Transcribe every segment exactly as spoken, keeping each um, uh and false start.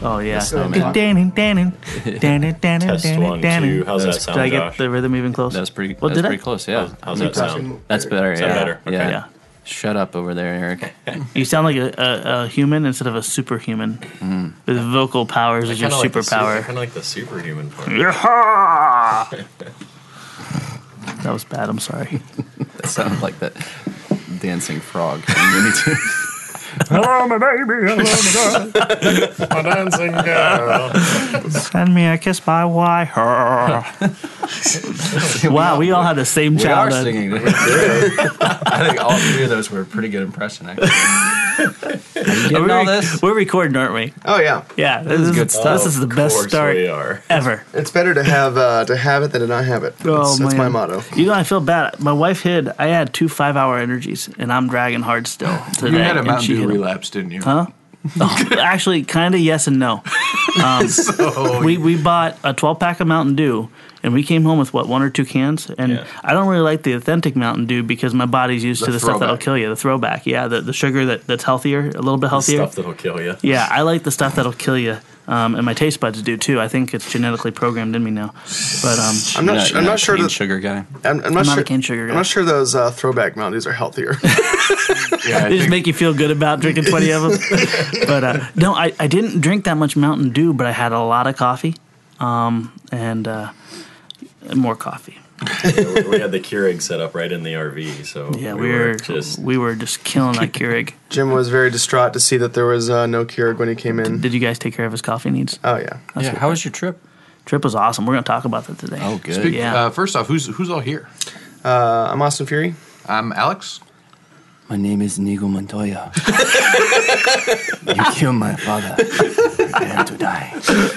Oh, yeah. So Test one, two. How's that sound, Did I get Josh? the rhythm even close? That's pretty. Well, that's did I? pretty close. Yeah. How's that sound? That's better. Is yeah. that better? Okay. Yeah. Yeah. Shut up over there, Eric. You sound like a, a, a human instead of a superhuman. Mm. With vocal powers as your Kinda like the su- I superpower. kind of like the superhuman part. Yeah. That was bad. I'm sorry. That sounded like that dancing frog from Looney Tunes. Hello, my baby. Hello, my girl. My dancing girl. Send me a kiss by why. Wow, we all had the same We are childhood. singing. I think all three of those were a pretty good impression, actually. Are you getting we're, all this? we're recording, aren't we? Oh yeah, Yeah, this is good stuff. This is the Of best course start we are. ever. it's better to have uh, to have it than to not have it. That's, Oh, that's my man. motto. You know, I feel bad. My wife hid. I had two five-hour energies, and I'm dragging hard still today. You had a and Mountain she Dew hid 'em. relapse, didn't you? Huh? Oh, actually, kind of yes and no. Um, So we we bought a twelve pack of Mountain Dew, and we came home with what one or two cans. And Yeah. I don't really like the authentic Mountain Dew because my body's used The to the stuff that'll throwback. kill you. The throwback, yeah, the the sugar that, that's healthier, a little bit healthier. Stuff that'll kill you. Yeah, I like the stuff that'll kill you. Um, and my taste buds do too. I think it's genetically programmed in me now. But um, I'm not. You're su- I'm you're not sure cane that. sugar guy. I'm, I'm I'm not not sure. a cane sugar guy. I'm not sure those uh, throwback Mountain Dews are healthier. yeah, I They just think make you feel good about drinking twenty of them. But uh, no, I, I didn't drink that much Mountain Dew, but I had a lot of coffee um, and uh, more coffee. Yeah, we- we had the Keurig set up right in the R V, so Yeah, we, we, were were just we were just killing that Keurig. Jim was very distraught to see that there was uh, no Keurig when he came in. Did you guys take care of his coffee needs? Oh yeah. Yeah. How was your trip? Trip was awesome. We're going to talk about that today. Oh, good. Speak- Yeah. uh, first off, who's who's all here? Uh, I'm Austin Fury. I'm Alex. My name is Nigo Montoya. You killed my father. I am to die.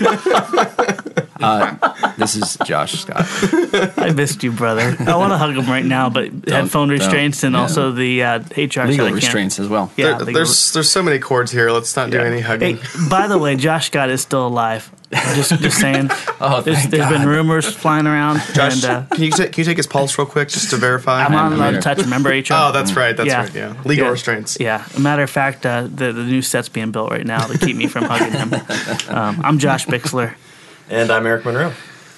Uh, this is Josh Scott. I missed you, brother. I want to hug him right now, but headphone don't. restraints and Yeah. also the uh, H R Legal said I can't. restraints as well. Yeah, There- legal- there's there's so many chords here. Let's not do Yeah. any hugging. Hey, by the way, Josh Scott is still alive. Just, just saying. Oh, There's, thank there's been God. rumors flying around. Josh, and, uh, can you ta- can you take his pulse real quick just to verify? I'm not allowed to here. touch. Remember H R? Oh, that's right. That's Yeah. right. Yeah, legal Yeah. restraints. Yeah. A matter of fact, uh, the the new set's being built right now to keep me from hugging him. Um, I'm Josh Bixler. and I'm Eric Monroe.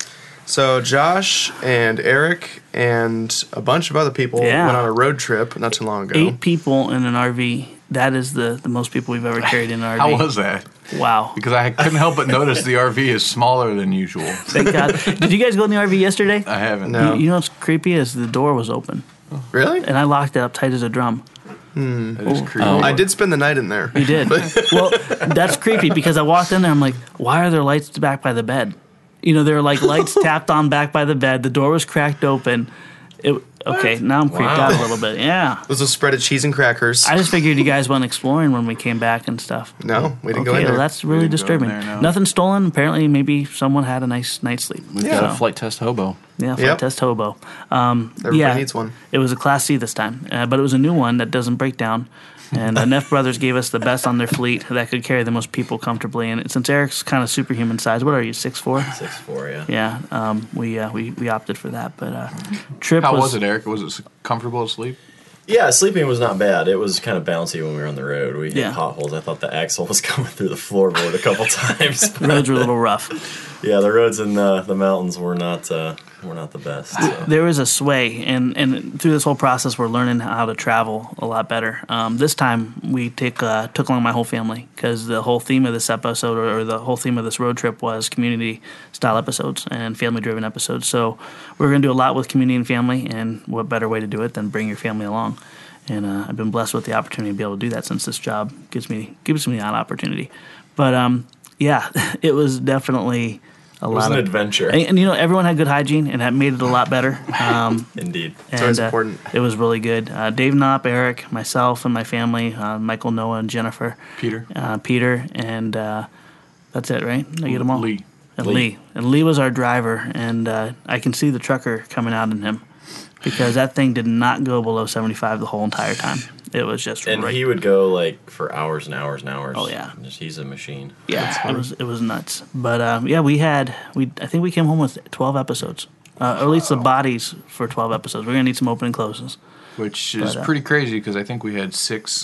So Josh and Eric and a bunch of other people Yeah. went on a road trip not too long ago. Eight people in an R V. That is the, the most people we've ever carried in an R V. How was that? Wow. Because I couldn't help but notice the R V is smaller than usual. Thank God. Did you guys go in the R V yesterday? I haven't. No. You, you know what's creepy is the door was open, Really? and I locked it up tight as a drum. That is creepy. Oh. I did spend the night in there. You did. Well, that's creepy because I walked in there. I'm like, why are there lights back by the bed? You know, there were like lights tapped on back by the bed. The door was cracked open. It, okay, now I'm creeped Wow. out a little bit. Yeah. It was a spread of cheese and crackers. I just figured you guys went exploring when we came back and stuff. no, we didn't go Okay, in well, there. that's really didn't go in disturbing. there, no. Nothing stolen. Apparently, maybe someone had a nice night's sleep. We've Yeah. got a flight test hobo. Yeah, flight Yep. test hobo. Um, Everybody yeah, needs one. It was a Class C this time, uh, but it was a new one that doesn't break down. And uh, Neff Brothers gave us the best on their fleet that could carry the most people comfortably. And since Eric's kind of superhuman size, what are you, six four? Six four, yeah. Yeah, um, we, uh, we we opted for that. But uh, trip How was, was it, Eric? Was it comfortable to sleep? Yeah, sleeping was not bad. It was kind of bouncy when we were on the road. We hit Yeah. potholes. I thought the axle was coming through the floorboard a couple times. The roads were a little rough. Yeah, the roads in the, the mountains were not uh, were not the best. So. There was a sway, and, and through this whole process, we're learning how to travel a lot better. Um, this time, we take uh, took along my whole family because the whole theme of this episode, or, or the whole theme of this road trip, was community-style episodes and family-driven episodes. So we're going to do a lot with community and family, and what better way to do it than bring your family along? And uh, I've been blessed with the opportunity to be able to do that since this job gives me gives me that opportunity. But um, yeah, it was definitely a It was lot an of adventure. And, and you know, everyone had good hygiene, and that made it a lot better. Um, Indeed. and, always uh, important. It was really good. Uh, Dave Knopp, Eric, myself, and my family, uh, Michael, Noah, and Jennifer, Peter? uh, Peter, and uh, that's it, right? Did I get them all? Lee. And Lee. Lee. And Lee was our driver, and uh, I can see the trucker coming out in him because that thing did not go below seventy-five the whole entire time. It was just And right. he would go like for hours and hours and hours. Oh, yeah. Just- he's a machine. Yeah, it was it was nuts. But um, yeah, we had we I think we came home with twelve episodes, uh, or at least the bodies for twelve episodes. We're gonna need some open and closes. Which is But, uh, pretty crazy because I think we had six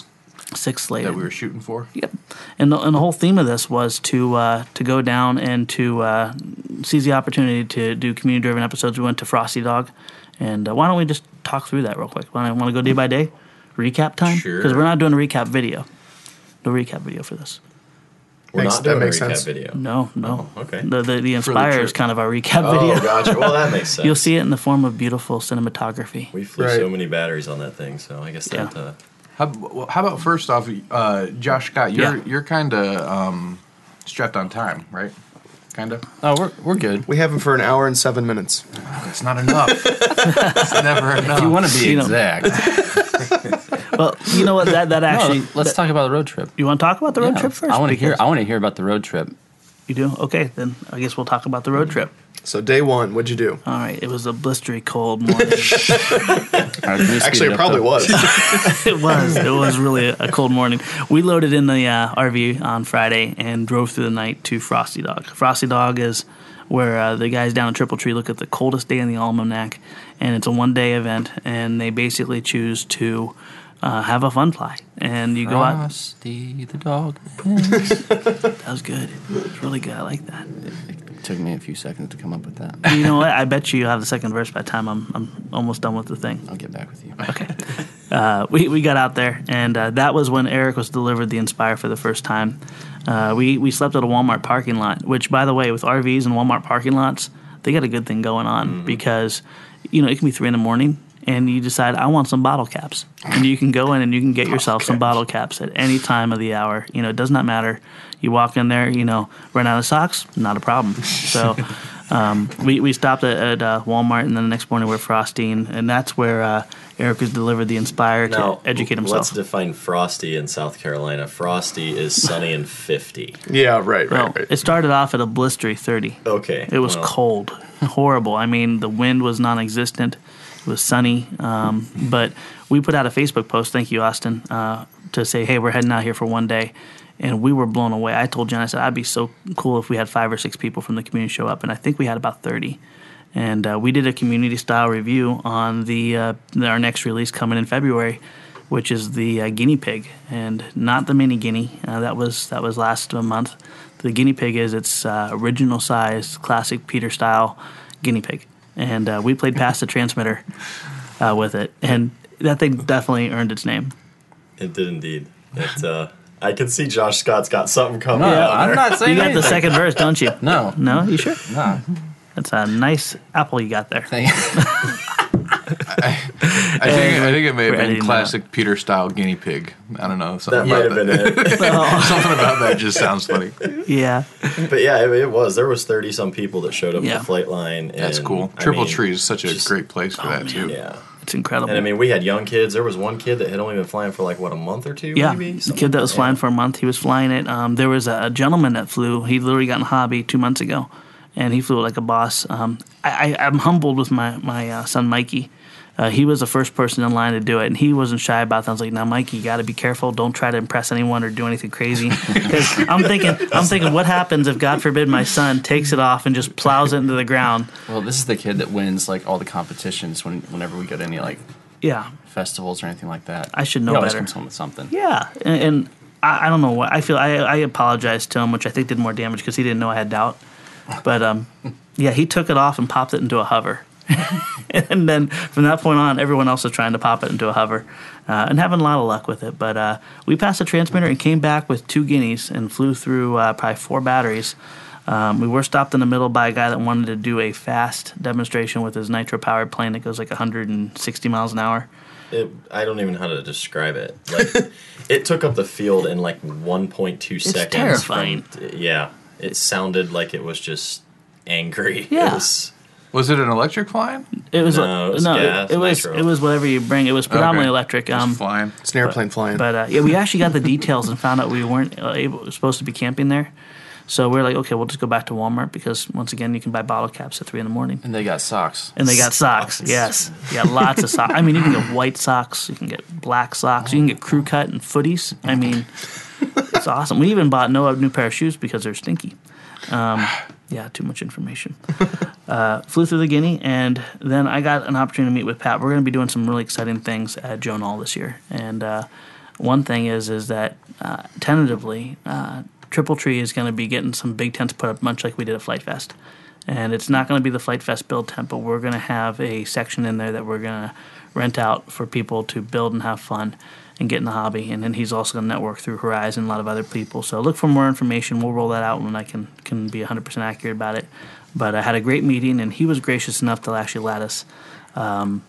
Six later. that we were shooting for. Yep. And the, and the whole theme of this was to uh, to go down and to uh, seize the opportunity to do community-driven episodes. We went to Frosty Dog. And uh, why don't we just talk through that real quick? Want to go day by day? Recap time? Sure. Because we're not doing a recap video. No recap video for this. We're Makes- not that doing a makes recap sense. video. No, no. Oh, okay. The, the, the Inspire is trip. kind of our recap Oh, video. gotcha. Well, that makes sense. You'll see it in the form of beautiful cinematography. We flew Right. so many batteries on that thing, so I guess that. Yeah. Uh, How, well, how about first off, uh, Josh Scott? You're Yeah. you're kind of um, strapped on time, right? Kind of. Oh, we're we're good. We have him for an hour and seven minutes. It's not enough. It's never enough. If you want to be You know- exact, Well, you know what? That that actually. no, let's that- talk about the road trip. You want to talk about the road Yeah, trip first? I want to hear. Because- I want to hear about the road trip. You do? Okay, then I guess we'll talk about the road trip. So day one, what'd you do? All right. It was a blistery cold morning. All right, can we speed Actually, it it up, probably though? was. It was. It was really a, a cold morning. We loaded in the uh, R V on Friday and drove through the night to Frosty Dog. Frosty Dog is where uh, the guys down at Triple Tree look at the coldest day in the almanac, and it's a one-day event, and they basically choose to uh, have a fun fly. And you go out. Frosty the dog. That was good. It was really good. I like that. It took me a few seconds to come up with that. You know what? I bet you have the second verse by the time I'm I'm almost done with the thing. I'll get back with you. Okay. Uh, we, we got out there, and uh, that was when Eric was delivered the Inspire for the first time. Uh, we, we slept at a Walmart parking lot, which, by the way, with R Vs and Walmart parking lots, they got a good thing going on Mm-hmm. because, you know, it can be three in the morning, and you decide, I want some bottle caps. And you can go in and you can get yourself some bottle caps at any time of the hour. You know, it does not matter. You walk in there, you know, run out of socks, not a problem. So um, we, we stopped at, at uh, Walmart, and then the next morning we're at Frosty, and, and that's where uh, Eric was delivered the Inspire now, to educate himself. let's define Frosty in South Carolina. Frosty is sunny and fifty. Yeah, right, right, Well, right. it started off at a blistery thirty. Okay. It was well, cold, horrible. I mean, the wind was non-existent. It was sunny, um, but we put out a Facebook post. Thank you, Austin, uh, to say, "Hey, we're heading out here for one day," and we were blown away. I told Jen, I said, "I'd be so cool if we had five or six people from the community show up," and I think we had about thirty. And uh, we did a community-style review on the uh, our next release coming in February, which is the uh, guinea pig, and not the mini guinea. Uh, that was that was last month. The guinea pig is its uh, original size, classic Peter style guinea pig, and uh, we played past the transmitter uh, with it, and that thing definitely earned its name. It did indeed. It, uh, I can see Josh Scott's got something coming No, out I'm there. not saying You got the anything. second verse, don't you? No, No, you sure? no. That's a nice apple you got there. Thank- I think I think it may have We're editing been that classic Peter style guinea pig. I don't know. That Something might about have been it. Something about that just sounds funny. Yeah, But yeah, it, it was. There was thirty some people that showed up Yeah. at the flight line. And, That's cool. I Triple mean, Tree is such a just- great place for that man. too. Yeah. it's incredible. And I mean, we had young kids. There was one kid that had only been flying for like what a month or two, Yeah, maybe. the Something kid that like was flying for a month, he was flying it. Um, there was a, a gentleman that flew. He literally got in hobby two months ago, and he flew it like a boss. Um, I, I, I'm humbled with my my uh, son Mikey. Uh, he was the first person in line to do it, and he wasn't shy about that. I was like, "Now, Mikey, you got to be careful. Don't try to impress anyone or do anything crazy." Because I'm thinking, I'm thinking, what happens if, God forbid, my son takes it off and just plows it into the ground? Well, this is the kid that wins like all the competitions when whenever we go to any like Yeah, festivals or anything like that. I should know he always better. comes home with something. yeah, and, and I, I don't know what I feel. I I apologized to him, which I think did more damage because he didn't know I had doubt. But um, yeah, he took it off and popped it into a hover. And then from that point on, everyone else was trying to pop it into a hover uh, and having a lot of luck with it. But uh, we passed the transmitter and came back with two guineas and flew through uh, probably four batteries. Um, we were stopped in the middle by a guy that wanted to do a fast demonstration with his nitro-powered plane that goes like one hundred sixty miles an hour. It, I don't even know how to describe it. Like, it took up the field in like one point two seconds. terrifying. From, yeah, it sounded like it was just angry. Yeah. It was, Was it an electric fline? It was No, it was no, gas, it, it was nitro. it was whatever you bring. It was predominantly Okay. electric. Just Um, flying. It's an airplane flying. But uh, yeah, we actually got the details and found out we weren't uh, able, supposed to be camping there. So we are like, okay, we'll just go back to Walmart because once again, you can buy bottle caps at three in the morning. And they got socks. And they got socks. Socks. Yes, yeah, lots of socks. I mean, you can get white socks, you can get black socks, you can get crew cut and footies. I mean, it's awesome. We even bought no new pair of shoes because they're stinky. Um, yeah, too much information. Uh, flew through the Guinea, and then I got an opportunity to meet with Pat. We're going to be doing some really exciting things at Joan All this year, and uh, one thing is is that uh, tentatively, uh, Triple Tree is going to be getting some big tents put up, much like we did at Flight Fest. And it's not going to be the Flight Fest build tent, but we're going to have a section in there that we're going to rent out for people to build and have fun and get in the hobby. And then he's also going to network through Horizon and a lot of other people. So look for more information. We'll roll that out when I can, can be one hundred percent accurate about it. But I had a great meeting, and he was gracious enough to actually let us um,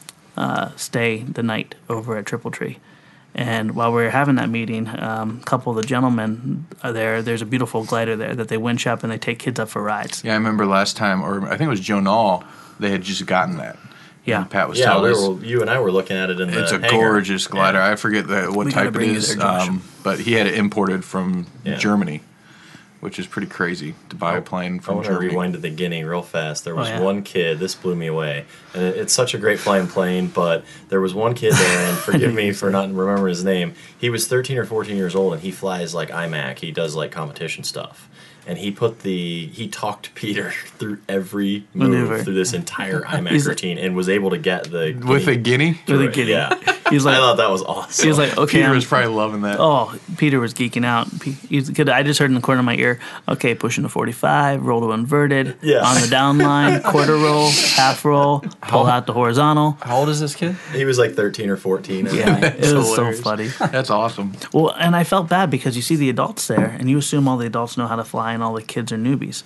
uh, stay the night over at Triple Tree. And while we were having that meeting, um, a couple of the gentlemen are there. There's a beautiful glider there that they winch up and they take kids up for rides. Yeah, I remember last time, or I think it was Joe Knoll, they had just gotten that. Yeah. And Pat was Yeah, telling we us. were, you and I were looking at it in the It's a hangar. gorgeous glider. Yeah. I forget the, what We gotta type it bring you is, there, Josh. um, but he had it imported from Yeah. Germany, which is pretty crazy to buy a plane I from want to Germany. rewind to the beginning real fast. There was Oh, yeah. one kid, this blew me away. And it, it's such a great flying plane, but there was one kid there, and forgive me for not remembering his name. He was thirteen or fourteen years old, and he flies like I MAC. He does like competition stuff. And he put the, he talked Peter through every move Maneuver. through this entire I MAC He's like- routine and was able to get the. With a guinea? With a through it. guinea. Yeah. He's like, I thought that was awesome. he was like, okay, Peter I'm- was probably loving that. Oh, Peter was geeking out. Pe- He's good. I just heard in the corner of my ear, okay, pushing to forty-five, roll to inverted, Yeah. on the down line, quarter roll, half roll, pull out the horizontal. How old is this kid? He was like thirteen or fourteen. Yeah, it was so hilarious. funny. That's awesome. Well, and I felt bad because you see the adults there, and you assume all the adults know how to fly, and all the kids are newbies.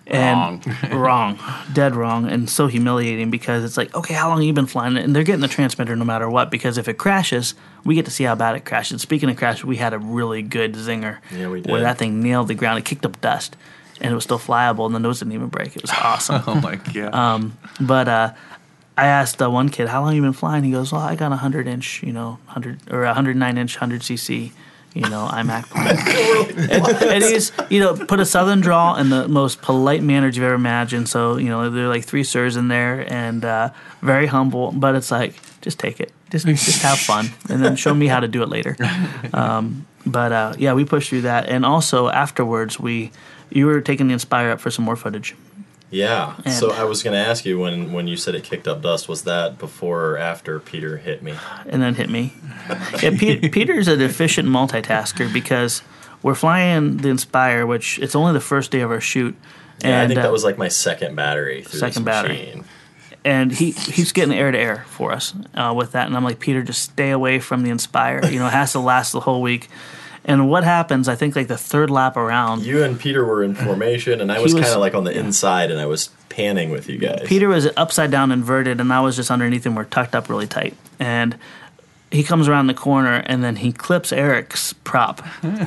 And wrong, dead wrong, and so humiliating because it's like, okay, how long have you been flying? And they're getting the transmitter no matter what, because if it crashes, we get to see how bad it crashes. Speaking of crash, we had a really good zinger Yeah, we where did. that thing nailed the ground. It kicked up dust, and it was still flyable, and the nose didn't even break. It was awesome. Oh, my God. Um, but uh, I asked uh, one kid, how long have you been flying? He goes, well, I got a hundred inch, you know, hundred or a hundred nine inch, hundred cc, you know, I MAC plane. and, and he's, you know, put a southern drawl in the most polite manner you've ever imagined. So, you know, there are like three sirs in there, and uh, very humble. But it's like, just take it, just just have fun, and then show me how to do it later. Um, but uh, yeah, we pushed through that, and also afterwards, we you were taking the Inspire up for some more footage. Yeah. And- so I was going to ask you when when you said it kicked up dust, was that before or after Peter hit me? And then hit me. Yeah, Pe- Peter's an efficient multitasker because we're flying the Inspire, which it's only the first day of our shoot. And, Yeah, I think uh, that was like my second battery through second this battery. machine. and he he's getting air to air for us uh, with that. And I'm like, Peter, just stay away from the Inspire. You know, it has to last the whole week. And what happens, I think, like the third lap around, You and Peter were in formation, and I He was, was- kind of like on the inside, and I was panning with you guys. Peter was upside down inverted, and I was just underneath him. We're tucked up really tight. And he comes around the corner, and then he clips Eric's prop.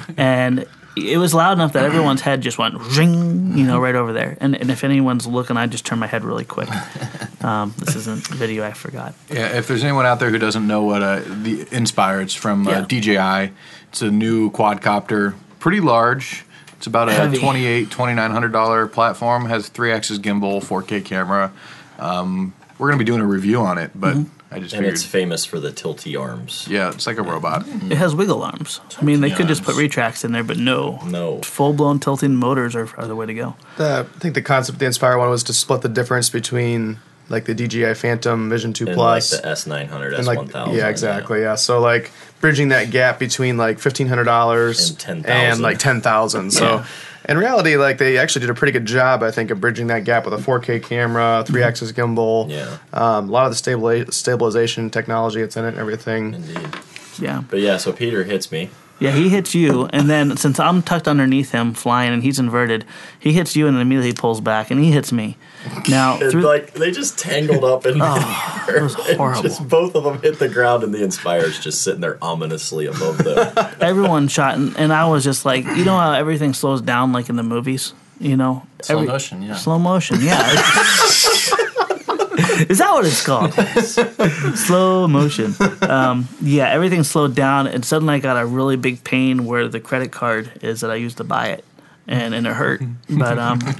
And it was loud enough that everyone's head just went ring, you know, right over there. And, and if anyone's looking, I just turn my head really quick. Um, this isn't video, I forgot. Yeah, if there's anyone out there who doesn't know what uh, the Inspire, it's from uh, Yeah. D J I. It's a new quadcopter, pretty large. It's about a Heavy. twenty-eight hundred dollars, twenty-nine hundred dollars platform. Has three axis gimbal, four K camera. Um, we're gonna be doing a review on it, but I just and figured, it's famous for the tilty arms. yeah, it's like a robot. It has wiggle arms. I mean, they could just put arms. retracts in there, but no. No. Full-blown tilting motors are, are the way to go. The, I think the concept of the Inspire one was to split the difference between like the D J I Phantom Vision two And Plus like the S nine hundred, and S like one thousand. yeah, exactly, yeah. So like bridging that gap between like fifteen hundred dollars And ten thousand. and like ten thousand. So. Yeah. In reality, like they actually did a pretty good job, I think, of bridging that gap with a four K camera, three-axis gimbal, Yeah. um, a lot of the stabili- stabilization technology that's in it, and everything. Indeed. Yeah. But yeah, so Peter hits me. Yeah, he hits you, and then since I'm tucked underneath him flying and he's inverted, he hits you and then immediately pulls back, and he hits me. Now, And through, like they just tangled up in Oh, there. it was And horrible. just both of them hit the ground, and the Inspire's just sitting there ominously above them. everyone shot, and, and I was just like, you know how everything slows down like in the movies? You know? Slow Every- motion, yeah. Slow motion, yeah. Is that what it's called? Slow motion. Um, yeah, everything slowed down, and suddenly I got a really big pain where the credit card is that I used to buy it, and, and it hurt. But um,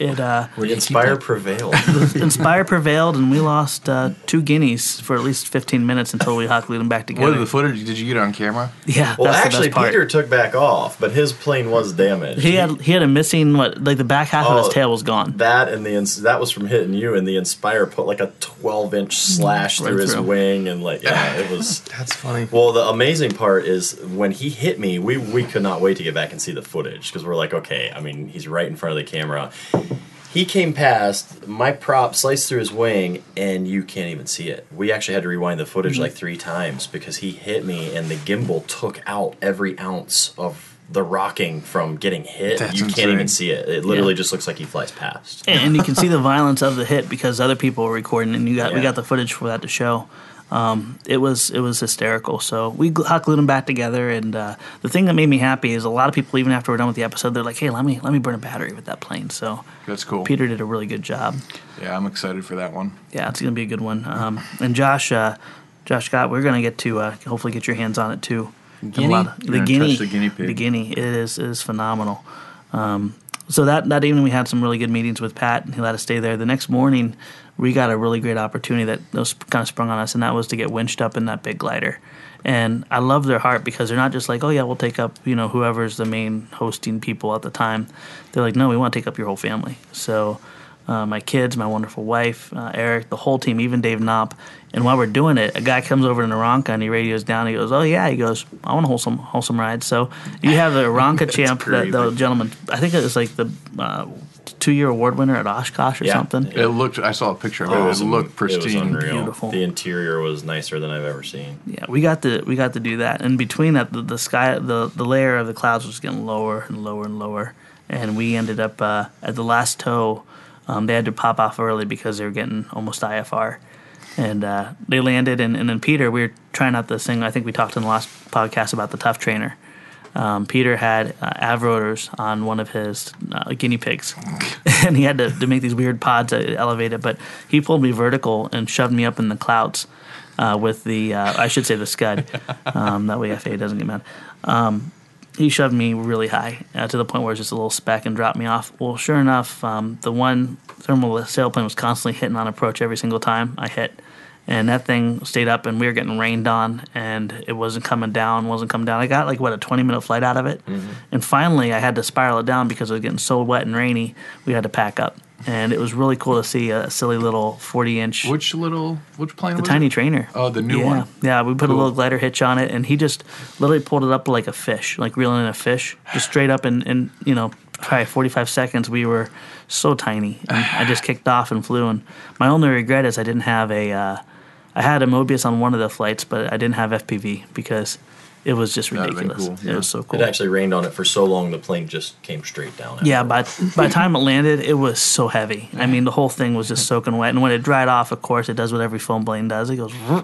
it uh, The Inspire prevailed. Inspire prevailed, and we lost uh, two guineas for at least fifteen minutes until we hot glued them back together. What did the footage? Did you get it on camera? Yeah, Well, that's actually, the best part. Peter took back off, but his plane was damaged. He had he had a missing what like the back half of Oh, his tail was gone. That and the ins- that was from hitting you, and the Inspire put like a twelve inch slash Right through his through. wing, and like yeah, it was. That's funny. Well, the amazing part is when he hit me, we we could not wait to get back and see the footage because we're like, okay, I mean, he's right in front of the camera. He came past, my prop sliced through his wing, and you can't even see it. We actually had to rewind the footage like three times because he hit me, and the gimbal took out every ounce of the rocking from getting hit. That's you insane. can't even see it. It literally Yeah. just looks like he flies past. and, and you can see the violence of the hit because other people were recording, and you got we Yeah. got the footage for that to show. Um, it was it was hysterical. So we gl- hot glued them back together, and uh, the thing that made me happy is a lot of people, even after we're done with the episode, they're like, "Hey, let me let me burn a battery with that plane." So That's cool. Peter did a really good job. Yeah, I'm excited for that one. Yeah, it's gonna be a good one. Um, and Josh, uh, Josh Scott, we're gonna get to uh, hopefully get your hands on it too. And a Guinea? lot of- You're the gonna guinea, touch the guinea pig. the guinea, it is it is phenomenal. Um, so that that evening we had some really good meetings with Pat, and he let us stay there. The next morning, we got a really great opportunity that was kind of sprung on us, and that was to get winched up in that big glider. And I love their heart because they're not just like, oh yeah, we'll take up you know whoever's the main hosting people at the time. They're like, no, we want to take up your whole family. So. Uh, my kids, my wonderful wife, uh, Eric, the whole team, even Dave Knopp. And while we're doing it, a guy comes over to Aranca and he radios down. He goes, "Oh yeah," he goes, "I want a wholesome, wholesome ride." So you have the Aranca champ, that, the crazy. gentleman. I think it was like the uh, two-year award winner at Oshkosh or Yeah. something. It looked. I saw a picture of it. Oh, it was- looked It pristine. was unreal. Beautiful. The interior was nicer than I've ever seen. Yeah, we got to we got to do that. And between that, the, the sky, the the layer of the clouds was getting lower and lower and lower. And we ended up uh, at the last tow. Um, they had to pop off early because they were getting almost I F R. And uh, they landed, and, and then Peter, we were trying out this thing. I think we talked in the last podcast about the Tough Trainer. Um, Peter had uh, av rotors on one of his uh, guinea pigs, and he had to, to make these weird pods that elevate it. But he pulled me vertical and shoved me up in the clouds uh, with the, uh, I should say the Scud. Um, that way F A A doesn't get mad. Um, he shoved me really high uh, to the point where it was just a little speck and dropped me off. Well, sure enough, um, the one thermal sailplane was constantly hitting on approach every single time I hit. And that thing stayed up, and we were getting rained on, and it wasn't coming down, wasn't coming down. I got like, what, a twenty-minute flight out of it? Mm-hmm. And finally, I had to spiral it down because it was getting so wet and rainy, we had to pack up. And it was really cool to see a silly little forty-inch, Which little? Which plane? the was tiny it? trainer. Oh, the new yeah. one. Yeah, we put Cool. a little glider hitch on it, and he just literally pulled it up like a fish, like reeling in a fish, just straight up in, in you know, probably forty-five seconds. We were so tiny. And I just kicked off and flew. And my only regret is I didn't have a, uh, I had a Mobius on one of the flights, but I didn't have F P V because it was just That'd have been ridiculous. cool, yeah. It was so cool. It actually rained on it for so long the plane just came straight down. Yeah, by afterwards. by the time it landed, it was so heavy. I mean, the whole thing was just soaking wet. And when it dried off, of course, it does what every foam plane does. It goes, "Vroom,"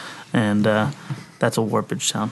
and uh, that's a warpage sound.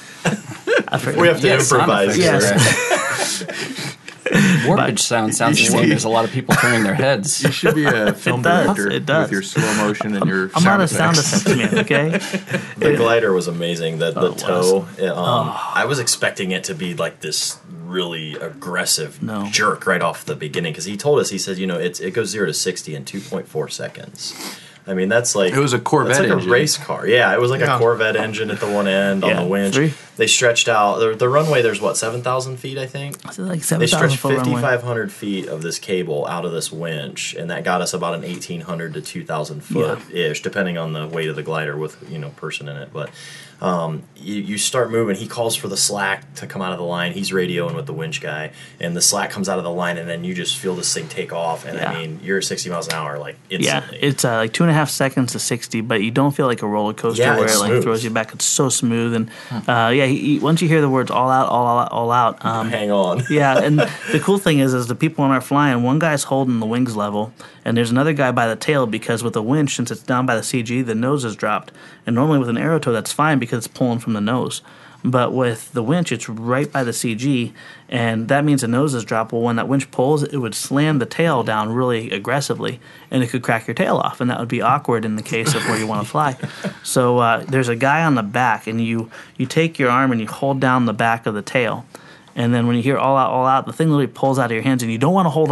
I forget. we have to Yeah, sound improvise. effects. here. Yes. Warpage sound sounds the same as a lot of people turning their heads. You should be a film does, director it does. with your slow motion and your I'm sound not a effects. sound effects man, okay? The glider was amazing. The, the Oh, it toe, it, um, I was expecting it to be like this really aggressive No. jerk right off the beginning because he told us, he said, you know, it's, it goes zero to sixty in two point four seconds. I mean, that's like It was a Corvette That's like engine. a race car. Yeah, it was like Yeah. a Corvette engine at the one end Yeah, on the winch. three. They stretched out the, the runway. There's what seven thousand feet, I think. Is it like They seven thousand stretched foot runway? fifty-five hundred feet of this cable out of this winch, and that got us about an eighteen hundred to two thousand foot ish, depending on the weight of the glider with you know person in it. But um, you, you start moving. He calls for the slack to come out of the line. He's radioing with the winch guy, and the slack comes out of the line, and then you just feel this thing take off. And Yeah. I mean, you're sixty miles an hour like Yeah, instantly. it's uh, like two and a half seconds to sixty, but you don't feel like a roller coaster Yeah, where it's it like smooth. throws you back. It's so smooth, and uh, yeah, he, he- once you hear the words "all out, all out, all out," um, Hang on. yeah, and the cool thing is, is the people on our flying, one guy's holding the wings level, and there's another guy by the tail because with the winch, since it's down by the C G, the nose is dropped. And normally with an aero tow, that's fine because it's pulling from the nose. But with the winch, it's right by the C G, and that means the nose is dropped. Well, when that winch pulls, it would slam the tail down really aggressively, and it could crack your tail off, and that would be awkward in the case of where you want to fly. So uh, there's a guy on the back, and you, you take your arm and you hold down the back of the tail, and then when you hear all out, all out, the thing literally pulls out of your hands, and you don't want to hold on.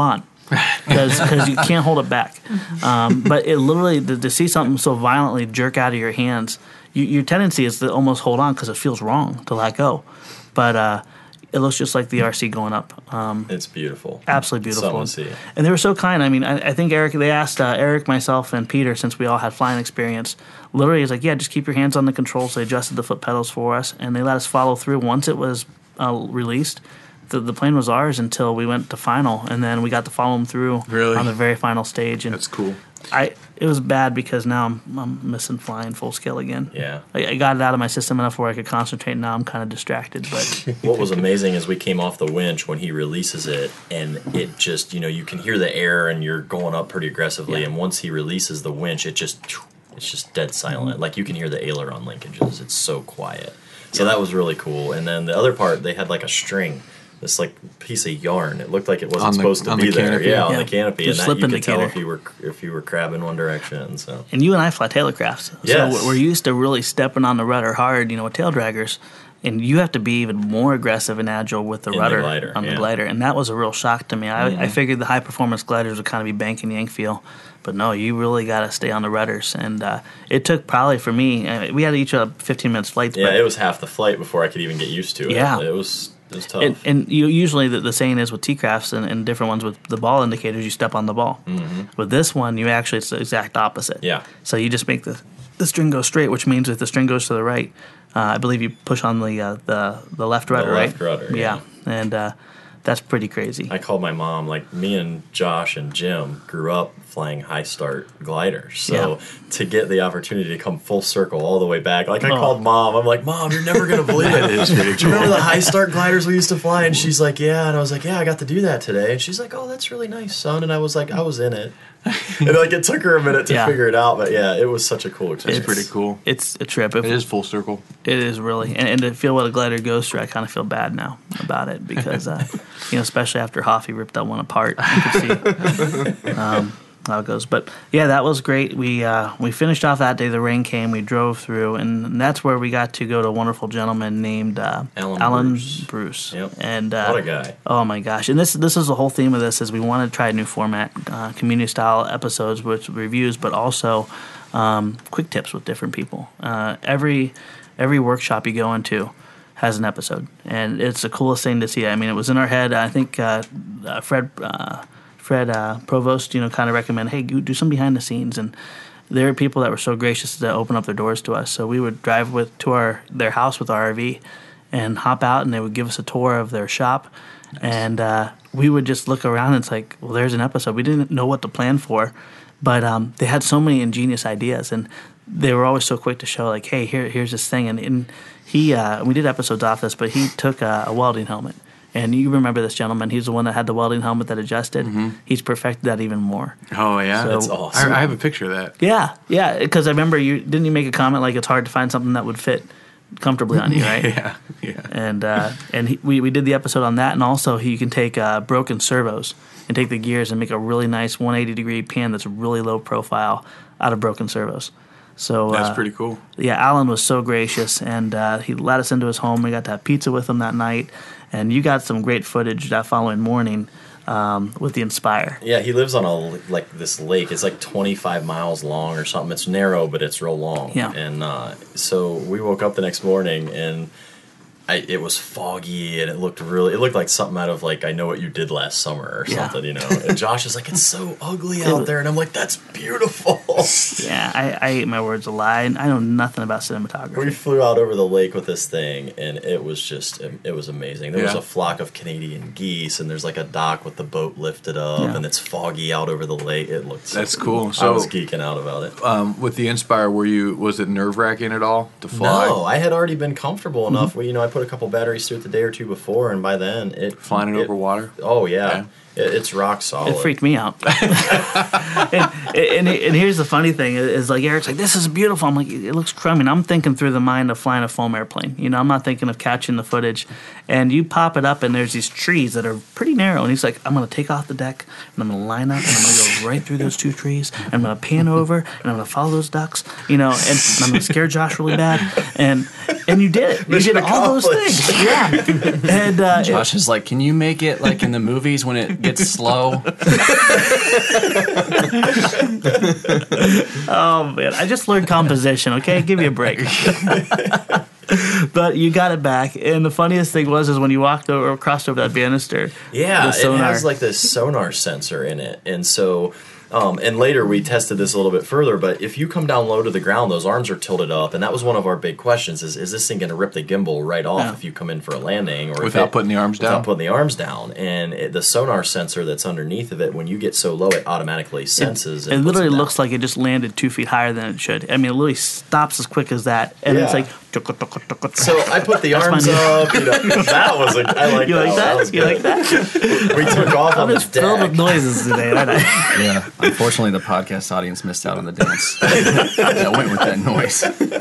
because you can't hold it back. Um, but it literally to, to see something so violently jerk out of your hands, you, your tendency is to almost hold on because it feels wrong to let go. But uh, it looks just like the R C going up. Um, It's beautiful. Absolutely beautiful. Something to see. And they were so kind. I mean, I, I think Eric, they asked uh, Eric, myself, and Peter, since we all had flying experience, literally he's like, yeah, just keep your hands on the controls. They adjusted the foot pedals for us, and they let us follow through. Once it was uh, released, the, the plane was ours until we went to final, and then we got to follow them through Really? on the very final stage. And That's cool. I it was bad because now I'm, I'm missing flying full scale again. Yeah. I, I got it out of my system enough where I could concentrate. Now I'm kind of distracted, but What was amazing is we came off the winch when he releases it, and it just, you know, you can hear the air and you're going up pretty aggressively. Yeah. And once he releases the winch, it just, it's just dead silent. Like you can hear the aileron linkages. It's so quiet. So that was really cool. And then the other part, they had like a string, this like piece of yarn. It looked like it wasn't On the- supposed to on be the there. canopy? Yeah, on Yeah. the canopy, The and that slip you could tell indicator. if you were if you were crabbing one direction. So and you and I fly tailorcrafts, so Yes. we're- we're used to really stepping on the rudder hard, you know, with tail draggers, and you have to be even more aggressive and agile with the In the rudder glider, on the yeah. glider, and that was a real shock to me. I, I figured the high performance gliders would kind of be bank and yank feel, but no, you really got to stay on the rudders, and uh, it took probably for me, uh, we had each a fifteen minutes flights, yeah, but it was half the flight before I could even get used to it. Yeah. it was it was tough. And, and you usually the, the saying is with T-crafts and, and different ones with the ball indicators, you step on the ball. Mm-hmm. With this one, you actually it's the exact opposite. Yeah. So you just make the the string go straight, which means if the string goes to the right, uh, I believe you push on the uh, the the left rudder, right? left rudder, yeah. And uh, that's pretty crazy. I called my mom, like me and Josh and Jim grew up flying high start gliders. So Yeah. to get the opportunity to come full circle all the way back, like I Oh. called mom, I'm like, Mom, you're never going to believe it. is pretty Do you remember the high start gliders we used to fly? And she's like, yeah. And I was like, yeah, I got to do that today. And she's like, oh, that's really nice, son. And I was like, I was in it. And like it took her a minute to Yeah. figure it out. But yeah, it was such a cool It's experience. pretty cool. It's a trip. If, It is full circle. It is really, and, and to feel what a glider goes through, I kind of feel bad now about it because, uh, you know, especially after Hoffy ripped that one apart, you could see um, how it goes. But yeah, that was great. We uh, we finished off that day. The rain came. We drove through, and that's where we got to go to a wonderful gentleman named uh, Alan Bruce. Bruce. Yep. And uh, What a guy. Oh my gosh! And this this is the whole theme of this is we want to try a new format, uh, community style episodes with reviews, but also um, quick tips with different people. Uh, every every workshop you go into has an episode, and it's the coolest thing to see. I mean, it was in our head. I think uh, uh, Fred uh, Fred uh, Provost, you know, kind of recommended, hey, go do some behind the scenes, and there are people that were so gracious to open up their doors to us. So we would drive with to our their house with our R V and hop out, and they would give us a tour of their shop. And uh, we would just look around, and it's like, well, there's an episode. We didn't know what to plan for, but um, they had so many ingenious ideas, and they were always so quick to show, like, hey, here, here's this thing. And, and he, uh, we did episodes off this, but he took a, a welding helmet. And you remember this gentleman. He's the one that had the welding helmet that adjusted. Mm-hmm. He's perfected that even more. Oh yeah, So- That's awesome. I, I have a picture of that. Yeah, yeah, because I remember you, didn't you make a comment like it's hard to find something that would fit comfortably on you, right? Yeah, yeah. And uh, and he, we we did the episode on that, and also he, you can take uh, broken servos and take the gears and make a really nice one hundred eighty degree pan that's really low profile out of broken servos. So That's uh, pretty cool. Yeah, Alan was so gracious, and uh, he let us into his home. We got to have pizza with him that night, and you got some great footage that following morning um, with the Inspire. Yeah, he lives on a like this lake. It's like twenty-five miles long or something. It's narrow, but it's real long. Yeah. And uh, so we woke up the next morning, and I, it was foggy, and it looked really. It looked like something out of like I Know What You Did Last Summer or Yeah. something, you know. And Josh is like, it's so ugly out there, and I'm like, that's beautiful. Yeah, I, I ate my words a lie, and I know nothing about cinematography. We flew out over the lake with this thing, and it was just, it was amazing. There was Yeah. a flock of Canadian geese, and there's like a dock with the boat lifted up, Yeah. and it's foggy out over the lake. It looked so That's cool. I So- was geeking out about it. Um, with the Inspire, were you? Was it nerve wracking at all to fly? No, I had already been comfortable Mm-hmm. enough. Well, you know, I put a couple batteries through it the day or two before, and by then it Flying it it- over water. Oh yeah, It, it's rock solid. It freaked me out. and, and, and here's the funny thing is like Eric's like, this is beautiful. I'm like, it looks crummy. And I'm thinking through the mind of flying a foam airplane. You know, I'm not thinking of catching the footage. And you pop it up and there's these trees that are pretty narrow. And he's like, I'm going to take off the deck and I'm going to line up and I'm going to go right through those two trees. And I'm going to pan over and I'm going to follow those ducks. You know, and, and I'm going to scare Josh really bad. And and you did it. You Mission did all those accomplished. things. Yeah. And uh, Josh is like, can you make it like in the movies when it gets slow? Oh man, I just learned composition. Okay, give me a break. But you got it back, and the funniest thing was is when you walked over or crossed over that banister. Yeah, the it sonar. has like this sonar sensor in it, and so. Um, and later we tested this a little bit further, but if you come down low to the ground, those arms are tilted up, and that was one of our big questions: is is this thing going to rip the gimbal right off Yeah. if you come in for a landing, or if Without it- putting the arms without down? putting the arms down? And it, the sonar sensor that's underneath of it, when you get so low, it automatically senses. It and puts literally down. looks like it just landed two feet higher than it should. I mean, it literally stops as quick as that, and it's Yeah. like. So I put the That's arms my new- up. You know, that was a, I like You that. like one. that? was you good. like that? We took off on I'm the just filled deck. with noises today, aren't I? Yeah. Unfortunately, the podcast audience missed out on the dance. That went with that noise.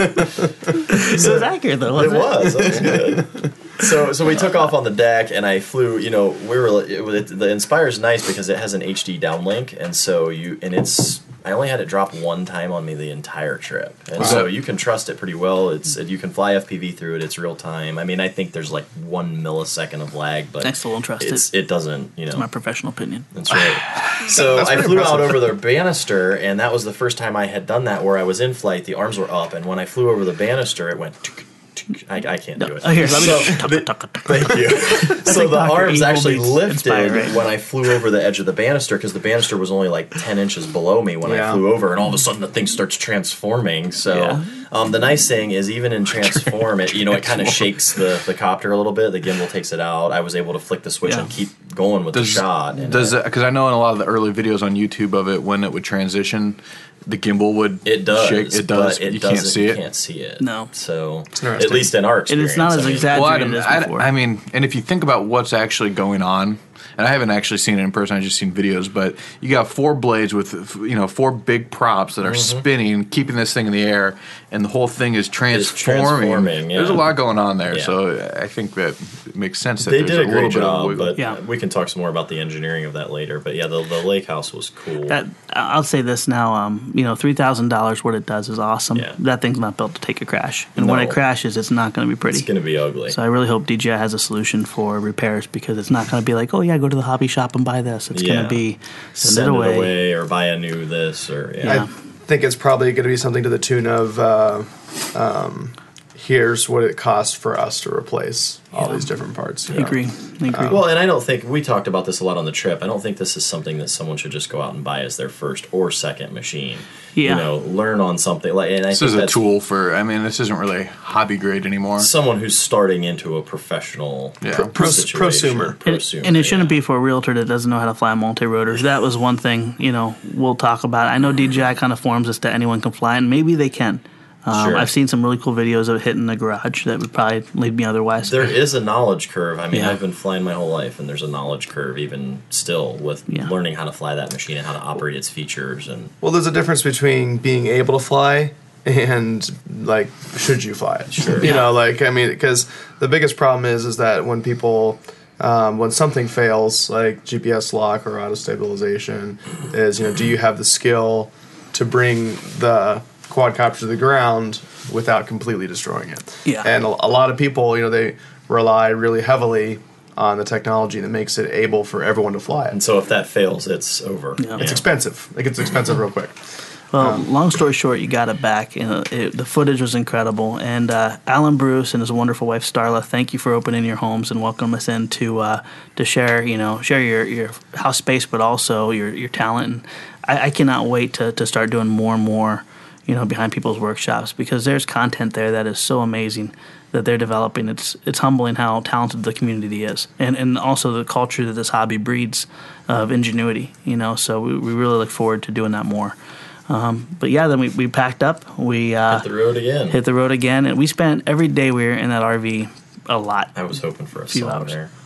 It was accurate though, It wasn't it? was. That was good. So, so we took off on the deck, and I flew. You know, we were. It, was- the Inspire's nice because it has an H D downlink, and so you and it's. I only had it drop one time on me the entire trip, and Wow. so you can trust it pretty well. It's you can fly F P V through it. It's real time. I mean, I think there's like one millisecond of lag, but I still don't trust it's, it. it doesn't. You know, It's my professional opinion. That's right. So That's I pretty flew out impressive. over the banister, and that was the first time I had done that where I was in flight. The arms were up, and when I flew over the banister, it went. tuk, tuk. I, I can't do it. Oh, here, let me So tuck, the- tuck, tuck. Thank you. so like the Doctor arms Evil actually meets lifted Inspire, right? when I flew over the edge of the banister because the banister was only like ten inches below me when I Yeah. flew over, and all of a sudden the thing starts transforming. So Yeah. um, the nice thing is even in transform, it you know it kind of shakes the, the copter a little bit. The gimbal takes it out. I was able to flick the switch Yeah. and keep going with Does, the shot. And does it, because I know in a lot of the early videos on YouTube of it, when it would transition, the gimbal would It does. shake. It does. But it you doesn't, can't see You it. can't see it. No. So interesting. at least in our And experience, it's not as I mean, exaggerated Well, as I, before. I, I mean, and if you think about what's actually going on, and I haven't actually seen it in person, I've just seen videos, but you got four blades with, you know, four big props that are Mm-hmm. spinning, keeping this thing in the air, and the whole thing is transforming. transforming, yeah. There's a lot going on there, Yeah. so I think that it makes sense that They there's did a a little great bit of job, wiggle. but Yeah. we can talk some more about the engineering of that later. But yeah, the, the lake house was cool. That I'll say this now, um, you know, three thousand dollars. What it does is awesome. Yeah. That thing's not built to take a crash, and when No. it crashes, it's not going to be pretty. it's going to be ugly. So I really hope D J I has a solution for repairs because it's not going to be like, oh yeah, go to the hobby shop and buy this. It's going Yeah. to be send, Send it away. or buy a new this or yeah. Yeah. I think it's probably going to be something to the tune of, uh, um, here's what it costs for us to replace all Yeah. these different parts. you I know? agree. I agree. Well, and I don't think we talked about this a lot on the trip. I don't think this is something that someone should just go out and buy as their first or second machine. Yeah. You know, learn on something like. And I This think is a that's tool for, I mean, this isn't really hobby grade anymore. someone who's starting into a professional Yeah. pro- Pros- situation. prosumer. And, Prosumer, and it shouldn't yeah. be for a realtor that doesn't know how to fly multi-rotors. That was one thing, you know, we'll talk about. I know D J I kind of forms this to anyone can fly, and maybe they can. Um, Sure. I've seen some really cool videos of it hitting the garage that would probably lead me otherwise. There is a knowledge curve. I mean, Yeah. I've been flying my whole life, and there's a knowledge curve even still with Yeah. learning how to fly that machine and how to operate its features. And Well, there's a difference between being able to fly and like should you fly it. Sure. You know, like I mean, because the biggest problem is is that when people um, when something fails, like G P S lock or auto stabilization, is you know, do you have the skill to bring the quadcopter to the ground without completely destroying it? Yeah. And a, a lot of people, you know, they rely really heavily on the technology that makes it able for everyone to fly it. and so if that fails, it's over. Yeah. It's expensive. It gets expensive real quick. Well, long story short, you got it back. You know, it, the footage was incredible. And uh, Alan Bruce and his wonderful wife Starla, thank you for opening your homes and welcoming us in to uh, to share, you know, share your, your house space, but also your your talent. And I, I cannot wait to to start doing more and more, you know, behind people's workshops because there's content there that is so amazing that they're developing. It's it's humbling how talented the community is, and and also the culture that this hobby breeds of ingenuity. You know, so we, we really look forward to doing that more. Um, but yeah, then we, we packed up. We uh, Hit the road again. hit the road again, and we spent every day we were in that R V a lot. I was hoping for a Few song hours. there.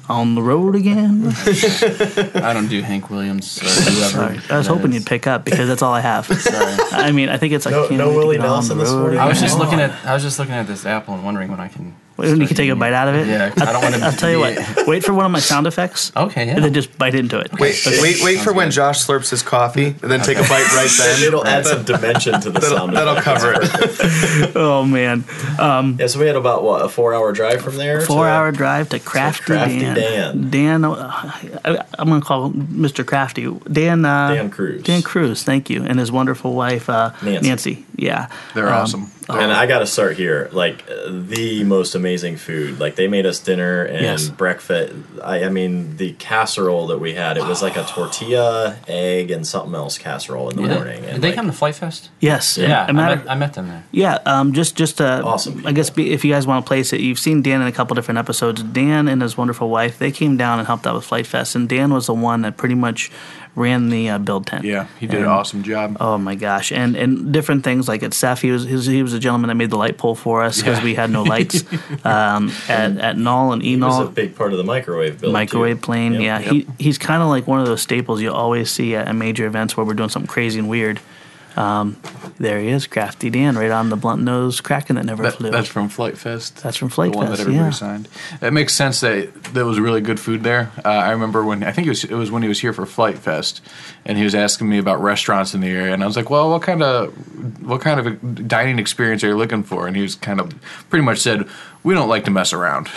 on the road again. I don't do Hank Williams or whoever. Sorry, I was that hoping is. you'd pick up because that's all I have. Sorry. I mean, I think it's like No- can't no wait to Willie get on Nelson the this road morning? I was just Come looking on. at I was just looking at this apple and wondering when I can. When you start can take a eating bite it. out of it. Yeah, I don't want to. I'll tell you what. Wait for one of my sound effects. Okay, yeah. And then just bite into it. Wait, wait, wait for Sounds when good. Josh slurps his coffee, and then take a bite right then. It'll add some dimension to the That'll, sound. that'll effect. cover it. Oh man, Yeah, so we had about what a four-hour drive from there. to- four-hour drive to Crafty, Crafty Dan. Dan. Dan, uh, I, I'm gonna call him Mister Crafty. Dan. Uh, Dan Cruz. Dan Cruz. Thank you, and his wonderful wife uh, Nancy. Nancy. Yeah, They're Um, awesome. And I got to start here. Like uh, the most amazing food. Like they made us dinner and Yes. breakfast. I, I mean, the casserole that we had. It was like a tortilla, egg, and something else casserole in the Yeah. morning. And Did they like, come to Flight Fest? Yes. Yeah, A I matter- met, I met them there. Yeah, um, just just uh, Awesome I guess be, if you guys want to place it, you've seen Dan in a couple different episodes. Dan and his wonderful wife, they came down and helped out with Flight Fest, and Dan was the one that pretty much ran the uh, build tent. Yeah, he did And- an awesome job. Oh my gosh, and and different things like at S E F, he was he was, he was a gentleman that made the light pole for us because Yeah. we had no lights. um, at at Null and It was a Enol. big part of the microwave build. Microwave too. plane, Yep. yeah. Yep. He he's kind of like one of those staples you always see at, at major events where we're doing something crazy and weird. Um, there he is, Crafty Dan, right on the blunt nose Kraken that never That, flew. that's from Flight Fest. That's from Flight the one Fest, that everybody yeah. signed. It makes sense that there was really good food there. Uh, I remember when I think it was it was when he was here for Flight Fest, and he was asking me about restaurants in the area, and I was like, "Well, what kind of what kind of a dining experience are you looking for?" And he was kind of pretty much said, "We don't like to mess around."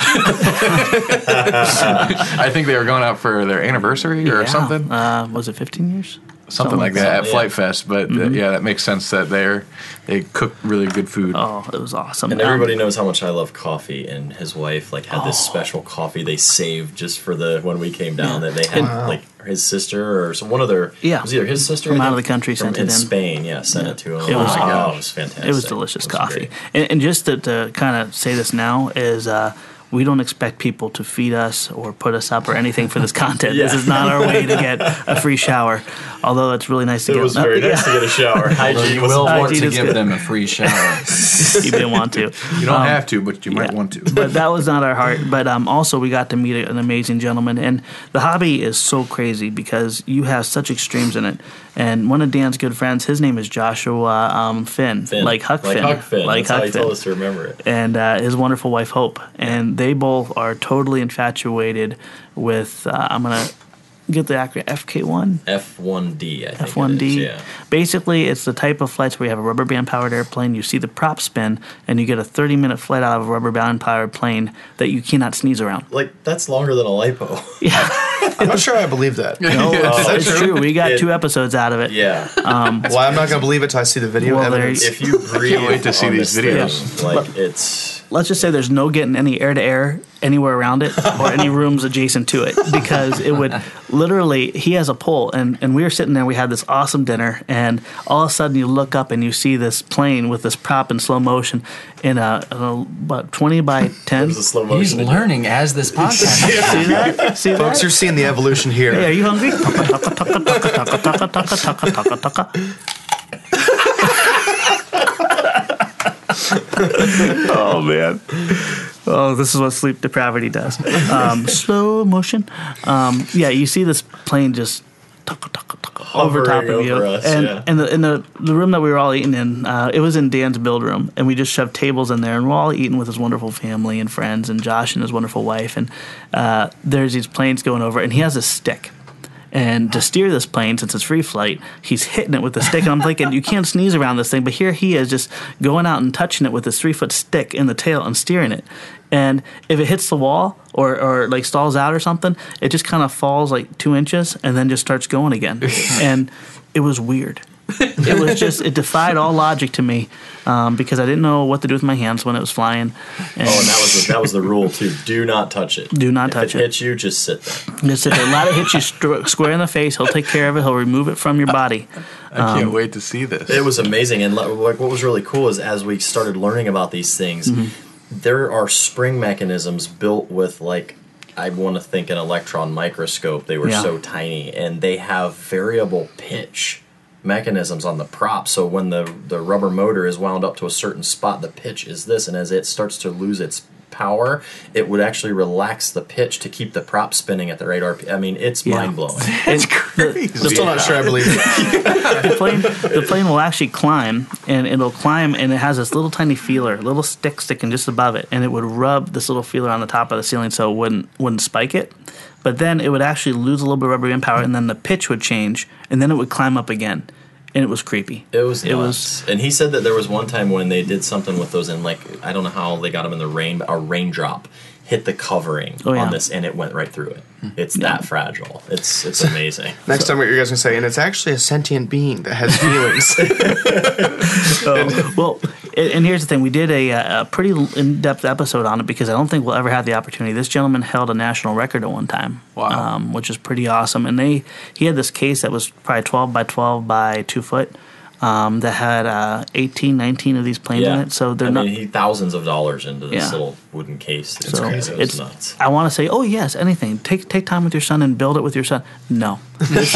I think they were going out for their anniversary or Yeah. something. Uh, was it fifteen years? Something like that at Yeah. Flight Fest, but uh, yeah, that makes sense that they're they cook really good food. Oh, it was awesome. And Um, everybody knows how much I love coffee, and his wife like had this Oh. special coffee they saved just for the when we came down that they had like his sister or some one of their Yeah. it was either his sister From I out of think, the country from sent it in in. Spain, yeah, sent it to him. It was- oh, it was fantastic. It was delicious It was coffee. great. And, and just to, to kind of say this now is uh, we don't expect people to feed us or put us up or anything for this content. This Yeah. is not our way to get a free shower. Although it's really nice to It get. was very uh, nice to get a shower. Although Hygiene you was will want hygiene to is give good. them a free shower. You didn't want to. You don't Um, have to, but you might yeah. want to. But that was not our heart. But um, also, we got to meet an amazing gentleman. And the hobby is so crazy because you have such extremes in it. And one of Dan's good friends, his name is Joshua um, Finn, Finn. like Huck like Finn. Huck Finn. Like That's how Huck he Finn. told us to remember it. And uh, his wonderful wife, Hope. And they both are totally infatuated with, uh, I'm going to get the acronym, F K one? F one D, I think. F one it is, D. yeah. Basically, it's the type of flights where you have a rubber band powered airplane, you see the prop spin, and you get a thirty minute flight out of a rubber band powered plane that you cannot sneeze around. Like that's longer than a lipo. Yeah, I'm not sure I believe that. no, it's, that it's true? true. We got It- two episodes out of it. yeah. Well, I'm not going to believe it till I see the video Well, evidence. there If you breathe wait to see on these this videos. thing, like it's Let's just say there's no getting any air to air anywhere around it or any rooms adjacent to it because it would literally, he has a pole and, and we were sitting there, we had this awesome dinner and all of a sudden you look up and you see this plane with this prop in slow motion in a, in a what, twenty by ten? there's a slow motion. He's in it. learning as this podcast. See that? See Folks, that? you're seeing the evolution here. Hey, are you hungry? Oh man! Oh, this is what sleep depravity does. Um, slow motion. Um, yeah, you see this plane just tuck, tuck, tuck, over top of Hovering you, over us, and yeah. and the in the the room that we were all eating in, uh, it was in Dan's build room, and we just shoved tables in there, and we're all eating with his wonderful family and friends, and Josh and his wonderful wife, and uh, there's these planes going over, and he has a stick. And to steer this plane, since it's free flight, he's hitting it with the stick. And I'm thinking, you can't sneeze around this thing. But here he is just going out and touching it with his three foot stick in the tail and steering it. And if it hits the wall or, or like stalls out or something, it just kind of falls like two inches and then just starts going again. And it was weird. It was just, it defied all logic to me um, because I didn't know what to do with my hands when it was flying. And Oh, and that was the, that was the rule too. Do not touch it. Do not if touch it. it. Hits you, just sit there. just sit there. Let it hit you stro- square in the face. He'll take care of it. He'll remove it from your body. I can't wait to see this. It was amazing, and like what was really cool is as we started learning about these things, Mm-hmm. there are spring mechanisms built with like I want to think an electron microscope. They were Yeah. so tiny, and they have variable pitch mechanisms on the prop. So when the the rubber motor is wound up to a certain spot, the pitch is this, and as it starts to lose its power, it would actually relax the pitch to keep the prop spinning at the right R P M. I mean, it's Yeah. mind blowing. It's crazy. I'm still not sure I believe it. the plane the plane will actually climb, and it'll climb, and it has this little tiny feeler, little stick sticking just above it, and it would rub this little feeler on the top of the ceiling so it wouldn't wouldn't spike it. But then it would actually lose a little bit of rubber band power, and then the pitch would change, and then it would climb up again, and it was creepy. It was It nuts. was- And he said that there was one time when they did something with those, and like I don't know how they got them in the rain, but a raindrop hit the covering Oh, yeah. on this, and it went right through it. It's that fragile. It's it's amazing. Next time, what you guys gonna say? And it's actually a sentient being that has feelings. Oh, well, and and here's the thing: we did a, a pretty in-depth episode on it because I don't think we'll ever have the opportunity. This gentleman held a national record at one time, Wow. um, which is pretty awesome. And they he had this case that was probably twelve by twelve by two foot um, that had uh, eighteen, nineteen of these planes in Yeah, it. So they're I not. mean, he thousands of dollars into this Yeah. little wooden case. It's So crazy. It was it's nuts. I want to say, oh yes, anything. Take take time with your son and build it with your son. No, this,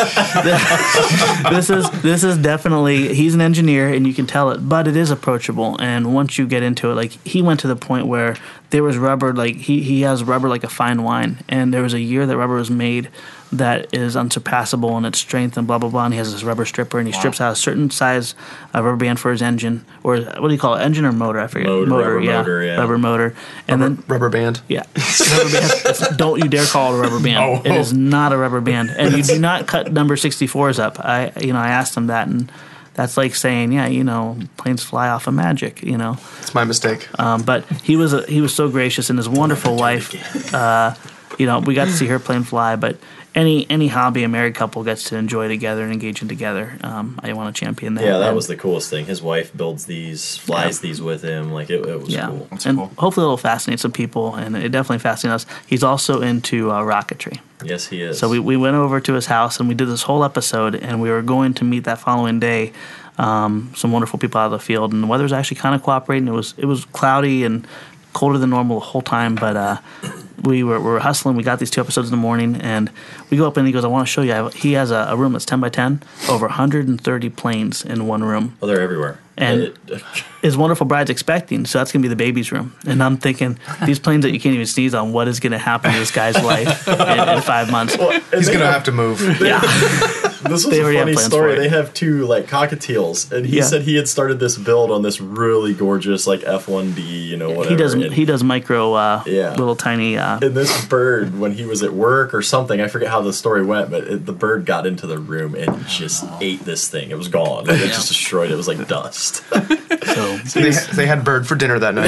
this is this is definitely he's an engineer and you can tell it, but it is approachable. And once you get into it, like he went to the point where there was rubber, like he he has rubber like a fine wine, and there was a year that rubber was made that is unsurpassable in its strength and blah blah blah. And he has this rubber stripper, and he strips out a certain size uh, rubber band for his engine, or what do you call it, engine or motor? I forget. Motor, rubber motor, yeah. rubber motor, and rubber, then. rubber band. Yeah, rubber band. It's- don't you dare call it a rubber band. It is not a rubber band, and you do not cut number sixty-fours up. I, you know, I asked him that, and that's like saying, yeah, you know, planes fly off of magic, you know. It's my mistake. Um, but he was a, he was so gracious, and his wonderful wife. Uh, you know, we got to see her plane fly, but. Any any hobby a married couple gets to enjoy together and engage in together, um, I want to champion that. Yeah, that And- was the coolest thing. His wife builds these, flies these with him. Like it, it was yeah, cool. and cool. hopefully it'll fascinate some people, and it definitely fascinates us. He's also into uh, rocketry. Yes, he is. So we, we went over to his house and we did this whole episode, and we were going to meet that following day um, some wonderful people out of the field, and the weather was actually kind of cooperating. It was it was cloudy and colder than normal the whole time, but uh, we were, we were hustling. We got these two episodes in the morning, and we go up and he goes, I want to show you. I have, he has a, a room that's ten by ten, over one hundred thirty planes in one room. Oh, they're everywhere. And It- his wonderful bride's expecting, so that's going to be the baby's room. And I'm thinking, these planes that you can't even sneeze on, what is going to happen to this guy's life in, in five months? He's gonna have to move. Yeah. This was They a already have funny plans story. for it. They have two like cockatiels, and he Yeah. said he had started this build on this really gorgeous like F one D, you know, whatever. He does and, he does micro uh, Yeah. little tiny uh, and this bird, when he was at work or something, I forget how the story went, but it, the bird got into the room and just ate this thing. It was gone. Like, it just destroyed it. It was like dust. so They, they had bird for dinner that night.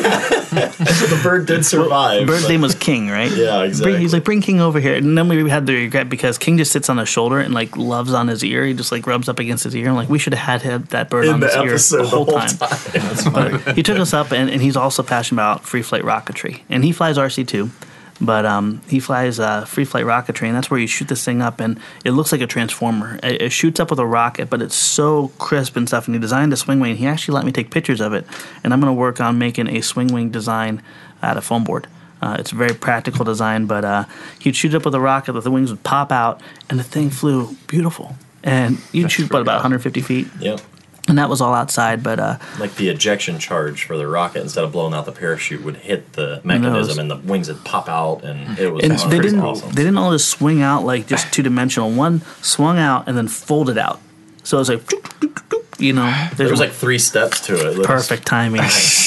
The bird did survive. bird's but- name was King, right? Yeah, exactly. Bring, he's like, bring King over here, and then we had the regret because King just sits on his shoulder and like loves on his ear. He just like rubs up against his ear. I'm like, we should have had him, that bird in on the his ear episode the whole, time. But he took us up, and, and he's also passionate about free flight rocketry, and he flies R C two. But um, he flies uh, free flight rocketry, and that's where you shoot this thing up, and it looks like a transformer. It, it shoots up with a rocket, but it's so crisp and stuff. And he designed a swing wing. He actually let me take pictures of it, and I'm going to work on making a swing wing design out of foam board. Uh, it's a very practical design, but uh, he'd shoot up with a rocket, that the wings would pop out, and the thing flew beautiful. And you'd shoot about, about one hundred fifty feet, Yep. and that was all outside. But uh, Like the ejection charge for the rocket, instead of blowing out the parachute, would hit the mechanism, and the wings would pop out, and it was and awesome. they didn't awesome. they didn't all just swing out like just two dimensional. One swung out and then folded out, so it was like, you know, There there's was like three steps to it. It was- perfect timing.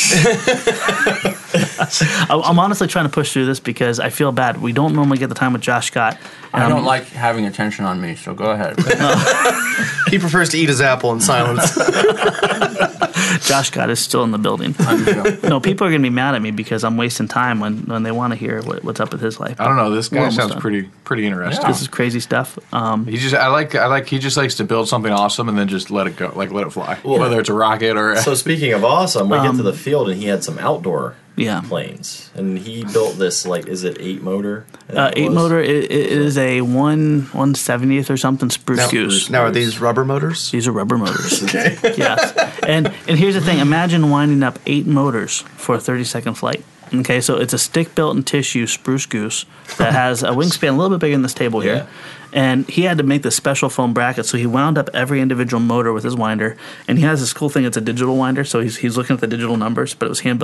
I- I'm honestly trying to push through this because I feel bad. We don't normally get the time with Josh Scott. and I don't I'm- like having attention on me, so go ahead. He prefers to eat his apple in silence. Josh Scott is still in the building. I'm joking. No, people are going to be mad at me because I'm wasting time when, when they want to hear what, what's up with his life. I don't know. This We're guy almost sounds done. pretty pretty interesting. This is crazy stuff. Um, He just I like I like he just likes to build something awesome and then just let it go, like let it fly. Whether it's a rocket or So speaking of awesome, we get Um, to the field, and he had some outdoor yeah. planes, and he built this like, is it eight motor? I think Uh, it eight was. motor. It, it is a one one seventieth or something spruce Now, goose. now are these rubber motors? These are rubber motors. Okay. Yes. And and here's the thing. Imagine winding up eight motors for a thirty second flight. Okay, so it's a stick built in tissue spruce goose that has a wingspan a little bit bigger than this table here. And he had to make this special foam bracket, so he wound up every individual motor with his winder. And he has this cool thing. It's a digital winder, so he's he's looking at the digital numbers, but it was hand built.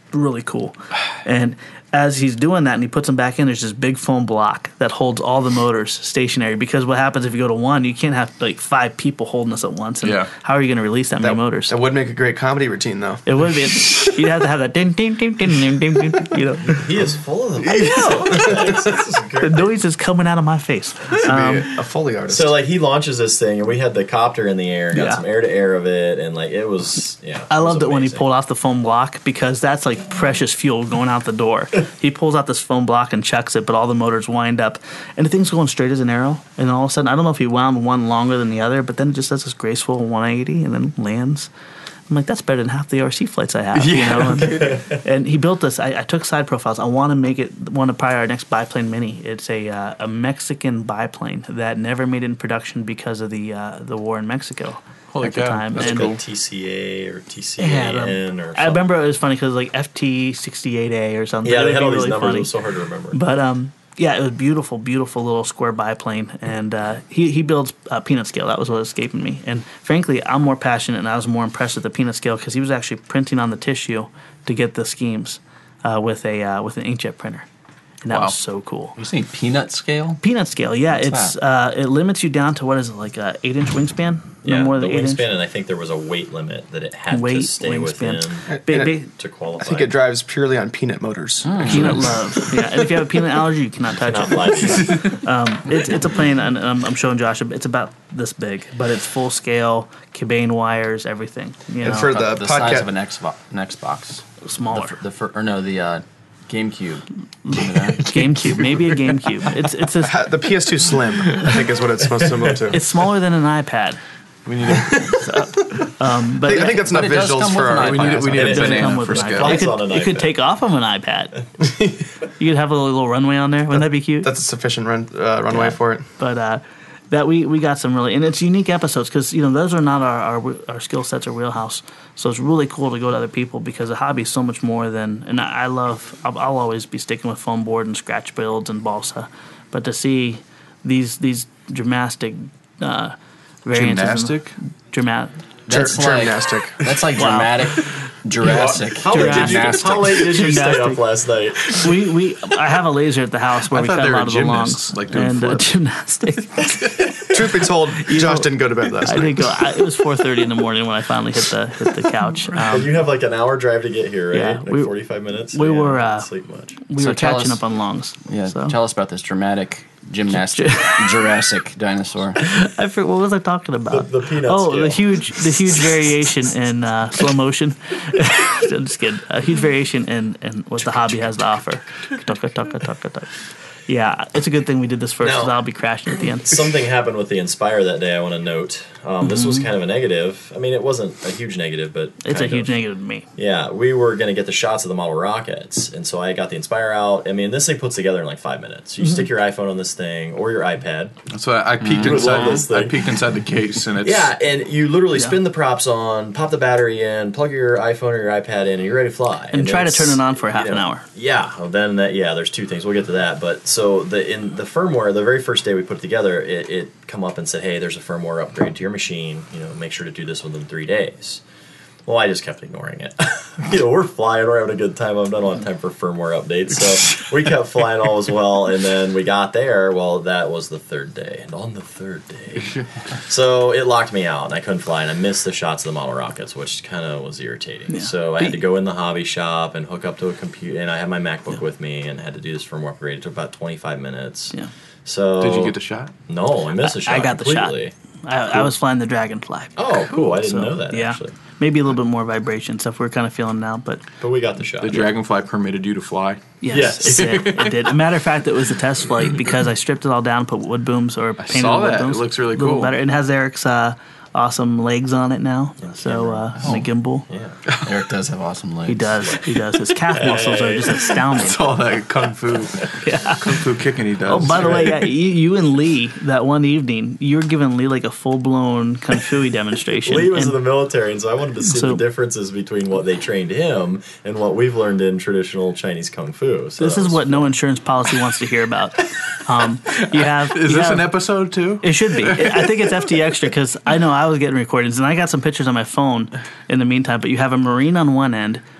really cool. And as he's doing that and he puts them back in, there's this big foam block that holds all the motors stationary. Because what happens if you go to one, you can't have like five people holding this at once. And Yeah. how are you going to release that, That, many motors? that would make a great comedy routine, though. It would be. You'd have to have that ding, ding, ding, ding, ding, ding, ding, you know. He is full of them. I know. This is The great. noise is coming out of my face. Um, Be a Foley artist. So like he launches this thing, and we had the copter in the air, got Yeah. some air to air of it, and like it was yeah. I it was loved it when he amazing. pulled off the foam block because that's like precious fuel going out the door. He pulls out this foam block and chucks it, but all the motors wind up, and the thing's going straight as an arrow. And all of a sudden, I don't know if he wound one longer than the other, but then it just does this graceful one eighty and then lands. I'm like, that's better than half the R C flights I have. Yeah. You know? and, and he built this. I, I took side profiles. I want to make it one of probably our next biplane mini. It's a uh, a Mexican biplane that never made it in production because of the uh, the war in Mexico. Holy at the cow, time. that's And- cool. Like T C A or T C A Yeah, N the- or I remember it was funny because like F T sixty-eight A or something. Yeah, It they would had be all these really numbers. funny. It was so hard to remember. But um, yeah, it was beautiful, beautiful little square biplane, and uh, he he builds uh, peanut scale. That was what was escaping me. And frankly, I'm more passionate, and I was more impressed with the peanut scale because he was actually printing on the tissue to get the schemes uh, with a uh, with an inkjet printer, and that Wow. was so cool. You saying peanut scale? Peanut scale, yeah, What's it's that? uh, it limits you down to what is it like a eight inch wingspan? yeah, no more the than eight wingspan, inch and I think there was a weight limit that it had weight to stay wingspan. within Ba- And ba- it- to qualify. I think it drives purely on peanut motors. peanut love, yeah. And if you have a peanut allergy, you cannot touch Not it. live. It's it's a plane, and um, I'm showing Josh. It's about this big, but it's full scale, Cabane wires, everything. You know, And for the, the size podcast, of an Xbox. An Xbox. smaller. The, fir- the fir- or no, the uh, GameCube. Remember that? GameCube, maybe a GameCube. It's it's a, the P S two Slim, I think, is what it's most similar to. it's smaller than an iPad. We need a, But I think, I think that's enough But it does visuals come for with an our. iPad. we need a, we need It a does Doesn't banana come with for an scale. iPad. You Flies could, on an you could iPad. take off of an iPad. You could have a little, little runway on there. Wouldn't that be cute? That's a sufficient run, uh, runway Yeah. for it. But uh, that we, we got some really, and it's unique episodes because you know those are not our our, our skill sets or wheelhouse. So it's really cool to go to other people because the hobby is so much more than. And I, I love. I'll, I'll always be sticking with foam board and scratch builds and balsa, but to see these these gymnastic uh, variances, Gymnastic? dramatic. That's Ger- like gymnastic. that's like Wow. dramatic Jurassic. How late, did you, Gymnastics. how late did you stay Gymnastic. up last night? We we I have a laser at the house where I we thought cut they a were lot of the gymnasts, longs like doing and uh, flips. gymnastic. Truth be told, Josh didn't go to bed last I night. didn't go. I, it was four thirty in the morning when I finally hit the hit the couch. And Um, you have like an hour drive to get here, right? Yeah, like we- forty-five minutes. we Yeah, were, I uh, didn't sleep much. we So were tell catching us- up on longs. Yeah, So. tell us about this dramatic gymnastic Jurassic dinosaur. I forget, what was I talking about? The- the peanut Oh, scale. the huge the huge variation in uh, slow motion. I'm just kidding. A huge variation in, in what the hobby has to offer. Tucka, tucka, tucka, tucka. Yeah, it's a good thing we did this first Now- because I'll be crashing at the end. Something happened with the Inspire that day I want to note. Um, This was kind of a negative. I mean, it wasn't a huge negative, but It's a kind huge of. negative to me. Yeah, we were going to get the shots of the model rockets, and so I got the Inspire out. I mean, this thing puts together in like five minutes. You stick your iPhone on this thing or your iPad. So I, I peeked would inside. love this The, I thing. peeked inside the case, and it's Yeah, and you literally Yeah. spin the props on, pop the battery in, plug your iPhone or your iPad in, and you're ready to fly. And try to it's, turn it on for half you an know, hour. Yeah, well, then that yeah, there's two things. We'll get to that. But so the in the firmware, the very first day we put it together, it, it come up and said, hey, there's a firmware upgrade to your machine. You know, make sure to do this within three days. Well, I just kept ignoring it. you know, we're flying, we're having a good time. I don't have time for firmware updates, so we kept flying all as well. And then we got there. Well, that was the third day, and on the third day, so it locked me out, and I couldn't fly, and I missed the shots of the model rockets, which kind of was irritating. Yeah. So I had to go in the hobby shop and hook up to a computer, and I had my MacBook with me, and had to do this firmware upgrade. It took about twenty-five minutes. Yeah. So Did you get the shot? No, I missed the shot. I got the shot. completely. I, I was flying the Dragonfly. Oh, cool! I didn't So, know that yeah. actually, Maybe a little bit more vibration stuff we're kind of feeling now, but but we got the shot. The Dragonfly permitted you to fly. yes, Yes. it did. It did. A matter of fact, it was a test flight because I stripped it all down, put wood booms or painted saw wood that. booms. It looks really A little cool. better. It has Eric's uh, awesome legs on it now, so uh, Oh. the gimbal. Yeah. Eric does have awesome legs. He does. He does. His calf muscles are just astounding. It's all that kung fu, kung fu kicking he does. Oh, by the way, yeah, you, you and Lee that one evening, you were giving Lee like a full blown kung fu demonstration. Lee was and- in the military, and so I wanted to see So- the differences between what they trained him and what we've learned in traditional Chinese kung fu. So This that is was what no insurance policy wants to hear about. Um, you have is you this have- an episode too? It should be. I think it's F T Extra because I know I was getting recordings and I got some pictures on my phone in the meantime. But you have a Marine on one end,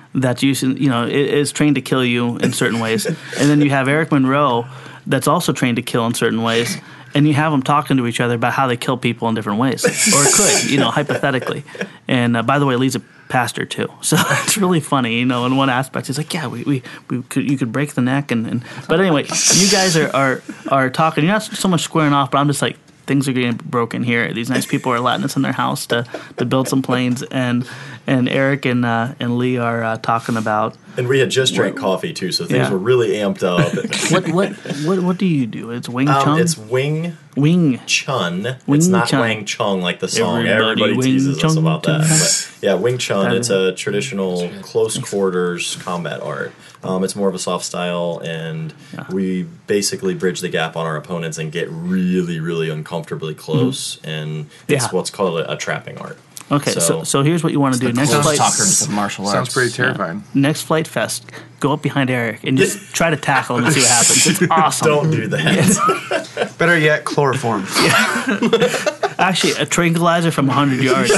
that's using, you know, is trained to kill you in certain ways. And then you have Eric Monroe that's also trained to kill in certain ways. And you have them talking to each other about how they kill people in different ways, or could, you know, hypothetically. And uh, by the way, Lee's a pastor too, so it's really funny, you know. In one aspect, he's like, "Yeah, we, we, we could, you could break the neck," and, and but anyway, you guys are, are are talking. You're not so much squaring off, but I'm just like, things are getting broken here. These nice people are letting us in their house to, to build some planes, and and Eric and uh, and Lee are uh, talking about. And we had just drank coffee too, so things Yeah. were really amped up. what what what what do you do? It's Wing um, Chun. it's Wing Wing. Chun. Wing it's not Chun. Wang Chung like the song. Everybody Everybody, Wing teases us Chun about that. Chun. But yeah, Wing Chun. That It's is- a traditional close quarters combat art. Um, it's more of a soft style, and Yeah. we basically bridge the gap on our opponents and get really, really uncomfortably close. And it's Yeah. what's called a, a trapping art. Okay, so So- so here's what you want to do next Close flight. talkers of martial arts. Sounds pretty terrifying. Next Flight Fest, go up behind Eric and just try to tackle him and see what happens. It's awesome. Don't do that. Better yet, chloroform. Actually, a tranquilizer from one hundred yards,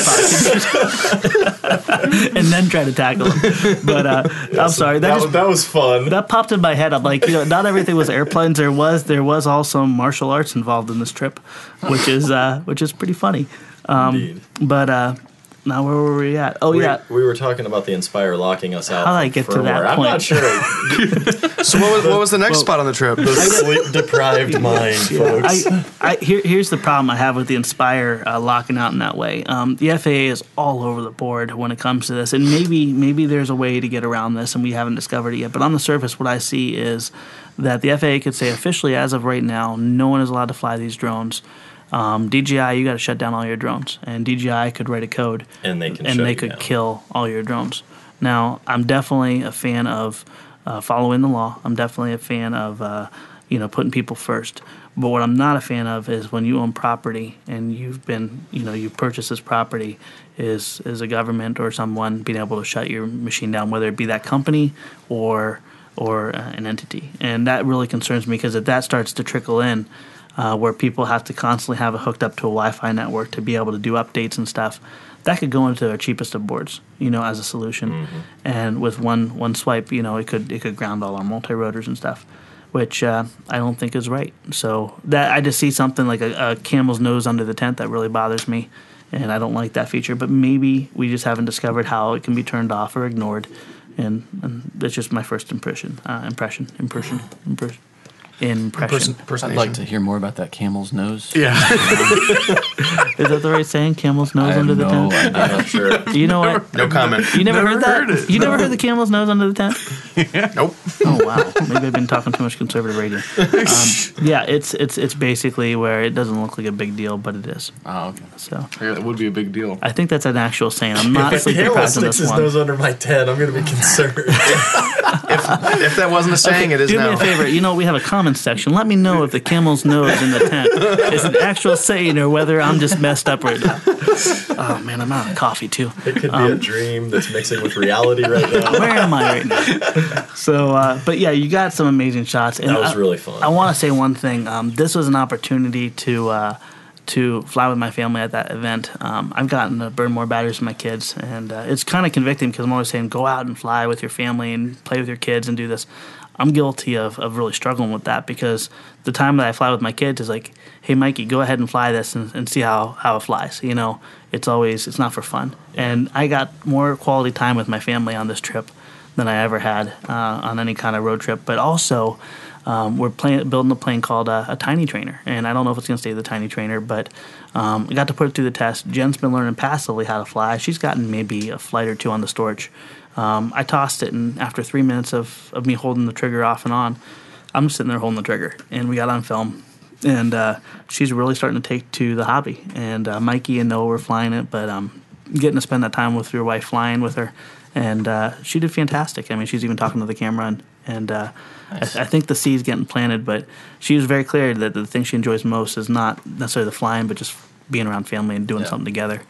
and then try to tackle him. But uh, I'm sorry, that, that, just was, that was fun. that popped in my head. I'm like, you know, not everything was airplanes. There was there was also martial arts involved in this trip, which is uh, which is pretty funny. Um, Indeed. But uh, now where were we at? Oh We, yeah. we were talking about the Inspire locking us out. How did I get to firmware. that I'm point? not sure. So what was, what was the next spot on the trip? The sleep deprived mind, folks. I, I, here, here's the problem I have with the Inspire uh, locking out in that way. Um, the F A A is all over the board when it comes to this, and maybe maybe there's a way to get around this, and we haven't discovered it yet. But on the surface, what I see is that the F A A could say officially, as of right now, no one is allowed to fly these drones. Um, D J I, you got to shut down all your drones, and D J I could write a code, And they can and shut they you could down. kill all your drones. Now, I'm definitely a fan of uh, following the law. I'm definitely a fan of uh, you know putting people first. But what I'm not a fan of is when you own property and you've been you know you purchased this property, is is a government or someone being able to shut your machine down, whether it be that company or or uh, an entity, and that really concerns me because if that starts to trickle in. Uh, where people have to constantly have it hooked up to a Wi-Fi network to be able to do updates and stuff, that could go into our cheapest of boards, you know, as a solution. Mm-hmm. And with one one swipe, you know, it could it could ground all our multi-rotors and stuff, which uh, I don't think is right. So that I just see something like a, a camel's nose under the tent that really bothers me, and I don't like that feature. But maybe we just haven't discovered how it can be turned off or ignored, and, and that's just my first impression. Uh, impression. Impression. Impression. Impression. Person, I'd like to hear more about that camel's nose. Yeah. Is that the right saying? Camel's nose I have under the no tent? I'm not sure. You know what? No comment. You never, Never heard that? heard it. You never heard the camel's nose under the tent? Nope. Oh wow, maybe I've been talking too much conservative radio. Um, yeah, it's it's it's basically where it doesn't look like a big deal, but it is. Oh, okay. So Yeah, that would be a big deal. I think that's an actual saying. I'm not If sleep Camel deprived on sticks this his one. nose under my tent, I'm going to be concerned. If that wasn't a saying, it is Do now. me a favor. You know, we have a comment section. Let me know if the camel's nose in the tent is an actual saying or whether I'm just messed up right now. Oh man, I'm out of coffee too. It could be a dream that's mixing with reality right now. Where am I right now? So, uh, but yeah, you got some amazing shots. And That was I- really fun. I want to say one thing. Um, this was an opportunity to uh, to fly with my family at that event. Um, I've gotten to burn more batteries with my kids, and uh, it's kind of convicting because I'm always saying go out and fly with your family and play with your kids and do this. I'm guilty of, of really struggling with that because the time that I fly with my kids is like, hey, Mikey, go ahead and fly this and, and see how, how it flies. You know, it's always, it's not for fun. And I got more quality time with my family on this trip than I ever had uh, on any kind of road trip. But also, um, we're playing, building a plane called a, a Tiny Trainer. And I don't know if it's going to stay the Tiny Trainer, but um, I got to put it through the test. Jen's been learning passively how to fly. She's gotten maybe a flight or two on the Storch. Um, I tossed it, and after three minutes of, of me holding the trigger off and on, I'm just sitting there holding the trigger. And we got on film. And uh, she's really starting to take to the hobby. And uh, Mikey and Noah were flying it, but um, getting to spend that time with your wife flying with her. And uh, she did fantastic. I mean, she's even talking to the camera. And, and uh, Nice. I, I think the seed's getting planted, but she was very clear that the thing she enjoys most is not necessarily the flying, but just being around family and doing Yeah. something together.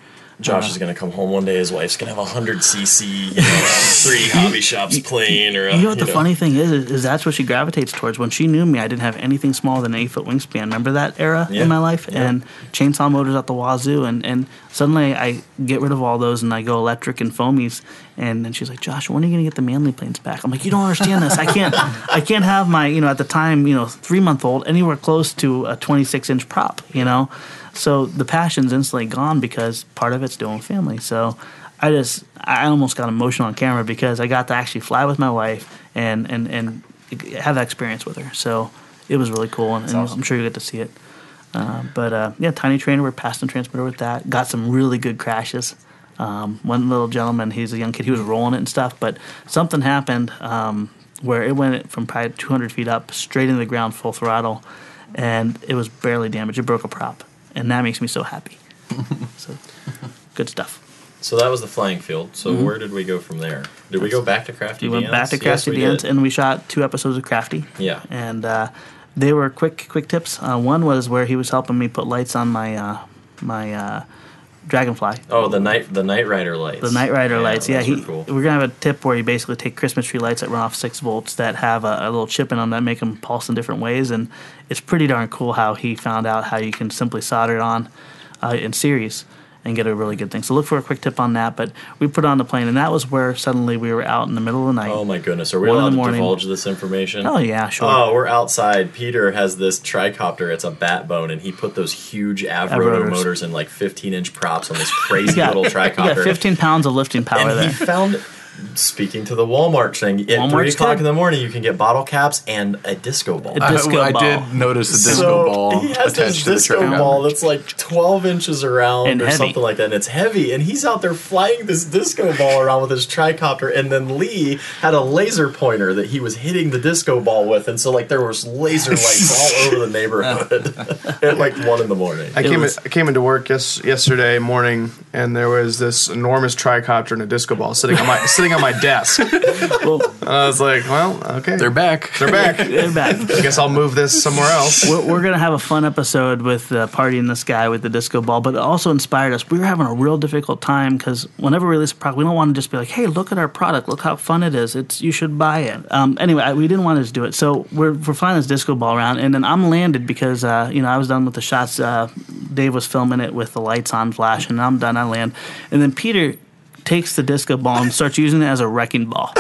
Josh is going to come home one day. His wife's going to have a hundred cc, you know, three hobby shops plane, or a, You know what the you know. funny thing is, is? Is that's what she gravitates towards. When she knew me, I didn't have anything smaller than an eight foot wingspan. Remember that era Yeah. in my life? Yeah. And chainsaw motors at the wazoo, and, and suddenly I get rid of all those and I go electric and foamies. And then she's like, Josh, when are you going to get the Manly planes back? I'm like, you don't understand this. I can't, I can't have my, you know, at the time, you know, three month old anywhere close to a twenty-six inch prop, you know. So the passion's instantly gone because part of it's doing family. So I just, I almost got emotional on camera because I got to actually fly with my wife and, and, and have that experience with her. So it was really cool, and, and awesome. I'm sure you get to see it. Uh, but uh, yeah, Tiny Trainer, we're passing transmitter with that. Got some really good crashes. Um, one little gentleman, he's a young kid, he was rolling it and stuff, but something happened um, where it went from probably two hundred feet up straight into the ground full throttle, and it was barely damaged. It broke a prop. And that makes me so happy. So, good stuff. So that was the flying field. So where did we go from there? Did we go back to Crafty We Dan's? went back to Crafty yes, we Dan's, did. and we shot two episodes of Crafty. Yeah. And uh, they were quick, quick tips. Uh, one was where he was helping me put lights on my uh, my uh, Dragonfly. Oh, the night the Night Rider lights. The Night Rider lights, yeah. those He, were cool. We're gonna have a tip where you basically take Christmas tree lights that run off six volts that have a, a little chip in them that make them pulse in different ways, and it's pretty darn cool how he found out how you can simply solder it on uh, in series and get a really good thing. So look for a quick tip on that. But we put it on the plane, and that was where suddenly we were out in the middle of the night. Oh my goodness! Are we One in allowed the to morning. divulge this information? Oh yeah, sure. Oh, we're outside. Peter has this tricopter. It's a bat bone, and he put those huge Avrotor Avrotors. motors in like fifteen inch props on this crazy You got, little you tricopter. got fifteen pounds of lifting power and there. he found, speaking to the Walmart thing, at Walmart's three o'clock good. in the morning, you can get bottle caps and a disco ball. A disco I, I ball. did notice the disco so ball he has attached this to the disco trigger. ball that's like twelve inches around And or heavy. something like that, and it's heavy. And he's out there flying this disco ball around with his tricopter. And then Lee had a laser pointer that he was hitting the disco ball with, and so like there was laser lights all over the neighborhood at like one in the morning. I It came was- I came into work yes, yesterday morning, and there was this enormous tricopter and a disco ball sitting on my sitting on my desk. Well, And I was like, well, okay, They're back. they're back. they're back. I guess I'll move this somewhere else. We're, we're gonna have a fun episode with uh, Party in the Sky with the disco ball, but it also inspired us. We were having a real difficult time because whenever we release a product, we don't want to just be like, "Hey, look at our product! Look how fun it is! It's you should buy it." Um, anyway, I, we didn't want to just do it, so we're we're flying this disco ball around, and then I'm landed because uh, you know I was done with the shots. Uh, Dave was filming it with the lights on, flash, and I'm done. I land, and then Peter takes the disco ball and starts using it as a wrecking ball.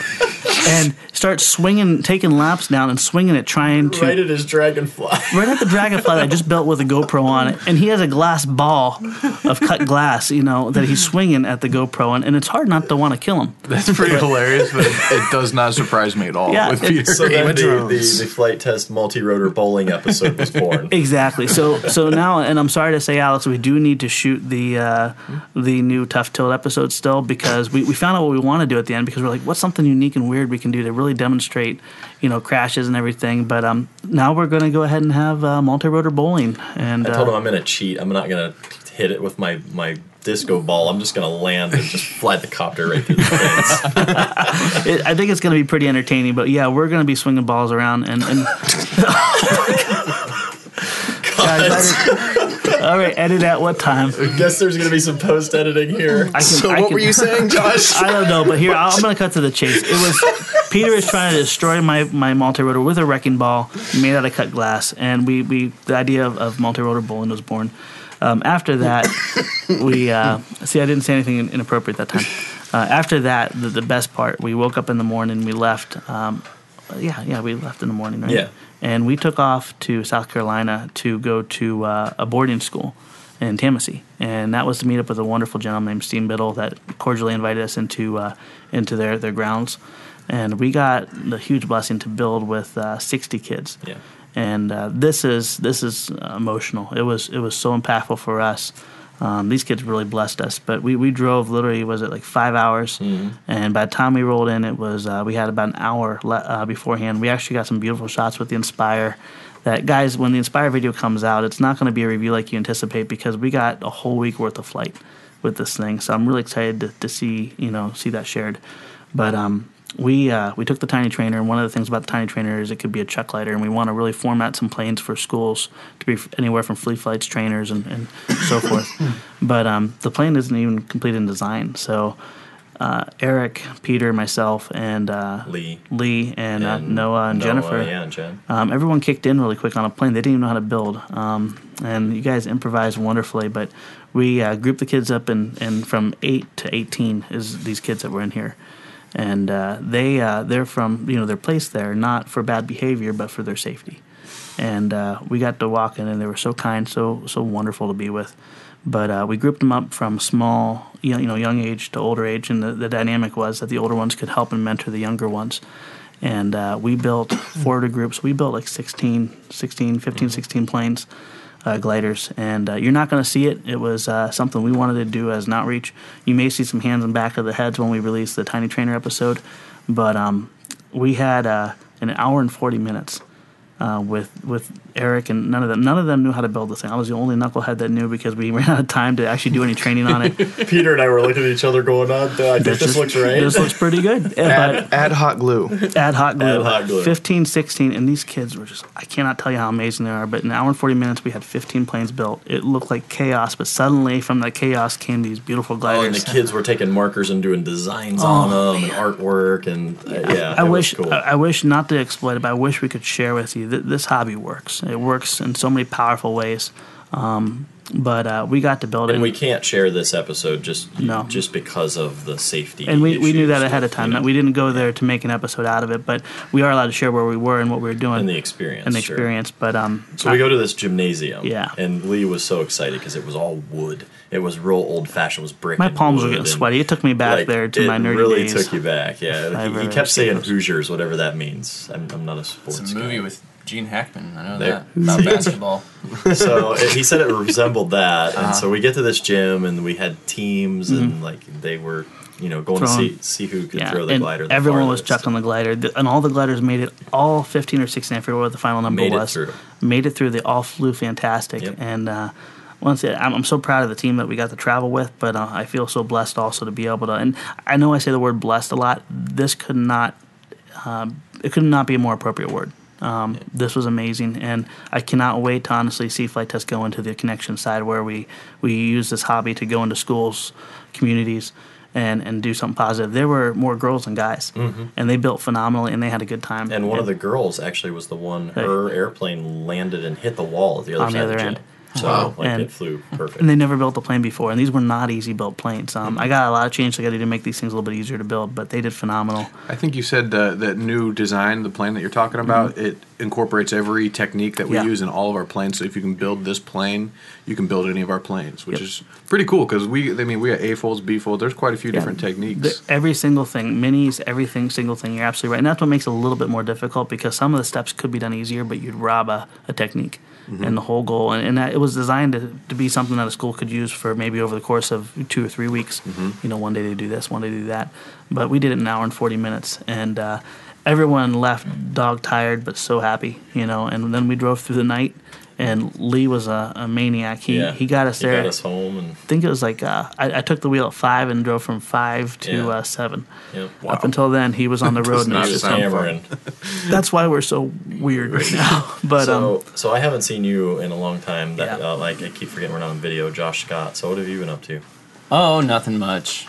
And starts swinging, taking laps down and swinging it, trying to Right at his dragonfly. right at the Dragonfly that I just built with a GoPro on it, and he has a glass ball of cut glass, you know, that he's swinging at the GoPro, and, and it's hard not to want to kill him. That's pretty hilarious, but it, it does not surprise me at all Yeah, with it- Peter. So Game then of the, the, Thrones. the flight test multi-rotor bowling episode was born. Exactly. So so now, and I'm sorry to say, Alex, we do need to shoot the uh, the new Tough Tilt episode still because we, we found out what we want to do at the end because we're like, what's something unique and weird we can do to really demonstrate, you know, crashes and everything. But um, now we're going to go ahead and have uh, multi-rotor bowling. And I told uh, him I'm going to cheat. I'm not going to hit it with my, my disco ball. I'm just going to land and just fly the copter right through the fence. it, I think it's going to be pretty entertaining. But yeah, we're going to be swinging balls around and. and Guys, edit, all right, edit at what time? I guess there's going to be some post-editing here. I can, So I what can- were you saying, Josh? I don't know, but here I'm going to cut to the chase. It was Peter is trying to destroy my, my multi-rotor with a wrecking ball made out of cut glass, and we, we the idea of, of multi-rotor bowling was born. Um, after that, we uh, see I didn't say anything inappropriate that time. Uh, after that, the, the best part, we woke up in the morning, we left. Um, yeah, yeah, we left in the morning, right? Yeah. And we took off to South Carolina to go to uh, a boarding school in Tennessee, and that was to meet up with a wonderful gentleman named Steve Biddle that cordially invited us into uh, into their, their grounds, and we got the huge blessing to build with uh, sixty kids. Yeah. And uh, this is this is uh, emotional. It was it was so impactful for us. Um, these kids really blessed us. But we, we drove literally, was it like five hours? Mm-hmm. And by the time we rolled in, it was uh, we had about an hour le- uh, beforehand. We actually got some beautiful shots with the Inspire. That guys, when the Inspire video comes out, it's not going to be a review like you anticipate because we got a whole week worth of flight with this thing. So I'm really excited to, to see you know see that shared. But um, we uh, we took the Tiny Trainer, and one of the things about the Tiny Trainer is it could be a chuck glider, and we want to really format some planes for schools to be f- anywhere from Fleet Flights, trainers, and, and so forth. But um, the plane isn't even complete in design, so uh, Eric, Peter, myself, and uh, Lee. Lee, and, uh, And Noah, and Noah, Jennifer. yeah, and Jen. Um, everyone kicked in really quick on a plane. They didn't even know how to build, um, and you guys improvised wonderfully. But we uh, grouped the kids up, and, and from eight to eighteen is these kids that were in here, and uh, they uh, they're from you know they're placed there not for bad behavior but for their safety, and uh, we got to walk in, and they were so kind, so so wonderful to be with. But uh, we grouped them up from small, you know, young age to older age, and the, the dynamic was that the older ones could help and mentor the younger ones. And uh, we built four to groups. We built like sixteen, sixteen, fifteen, sixteen planes, uh, gliders. And uh, you're not going to see it. It was uh, something we wanted to do as an outreach. You may see some hands and back of the heads when we release the Tiny Trainer episode. But um, we had uh, an hour and forty minutes uh, with with Eric, and none of them none of them knew how to build the thing. I was the only knucklehead that knew because we ran out of time to actually do any training on it. Peter and I were looking at each other going, on. I think This this just- looks right. This looks pretty good. Yeah, Ad, ad hoc glue. but ad hoc glue. Ad hoc glue. fifteen, sixteen, and these kids were just, I cannot tell you how amazing they are, but in an hour and forty minutes, we had fifteen planes built. It looked like chaos, but suddenly from the chaos came these beautiful gliders. Oh, and the kids were taking markers and doing designs on them and artwork and uh, yeah. I it was wish cool. I, I wish not to exploit it, but I wish we could share with you that this hobby works. It works in so many powerful ways. Um, but uh, we got to build it. and we can't share this episode just No. just because of the safety. And we, we knew that issues ahead of with, time. you know, That we didn't go there to make an episode out of it, but we are allowed to share where we were and what we were doing and the experience. and the sure. experience. But um, So we go to this gymnasium. Yeah. And Lee was so excited because it was all wood. It was real old fashioned. It was brick. my and palms were wood getting and, sweaty. It took me back like, there to it my nerdy really days. took you back. Yeah. I He, he really kept saying understand. Hoosiers, whatever that means. I'm, I'm not a sports It's a movie guy. with Gene Hackman. I know There. that about basketball. So it- he said it resembled that, Uh-huh. and so we get to this gym, and we had teams, and like they were, you know, going Throwing- to see see who could Yeah, throw the and glider. The everyone was farthest. chucked on the glider, The- and all the gliders made it. All fifteen or sixteen, I forget what the final number Made it was. through. Made it through. They all flew fantastic, Yep. and uh, once it, I'm, I'm so proud of the team that we got to travel with. But uh, I feel so blessed also to be able to. And I know I say the word blessed a lot. This could not. Um, it could not be a more appropriate word. Um, This was amazing, and I cannot wait to honestly see Flight Test go into the connection side where we, we use this hobby to go into schools, communities, and, and do something positive. There were more girls than guys, and they built phenomenally, and they had a good time. Mm-hmm. And one of the girls actually was the one. Right. Her airplane landed and hit the wall at the other On the side other of the end. gym. So Wow. like And- it flew perfect. and they never built a plane before, and these were not easy built planes. Um, Mm-hmm. I got a lot of change I got to do to make these things a little bit easier to build, but they did phenomenal. I think you said uh, that new design, the plane that you're talking about, it incorporates every technique that we Mm-hmm. Yeah. use in all of our planes. So if you can build this plane, you can build any of our planes, which Yep. is pretty cool because we, I mean, we got A folds, B folds. There's quite a few Yeah. different techniques. The- every single thing, minis, everything, single thing. You're absolutely right, and that's what makes it a little bit more difficult because some of the steps could be done easier, but you'd rob a, a technique. And the whole goal, and, and that, it was designed to, to be something that a school could use for maybe over the course of two or three weeks. You know, one day they do this, one day they do that. But we did it in an hour and forty minutes, and uh, everyone left dog tired but so happy. You know, and then we drove through the night, and Lee was a, a maniac. He yeah. he got us He there. got us home, and I think it was like uh, I, I took the wheel at five and drove from five to Yeah. uh, seven. yep. Up until then, he was on the road, and not it was he was just fun. hammering. That's why we're so weird right now. But so, um, so I haven't seen you in a long time. That Yeah. uh, like I keep forgetting we're not on video. Josh Scott. So what have you been up to? Oh, nothing much.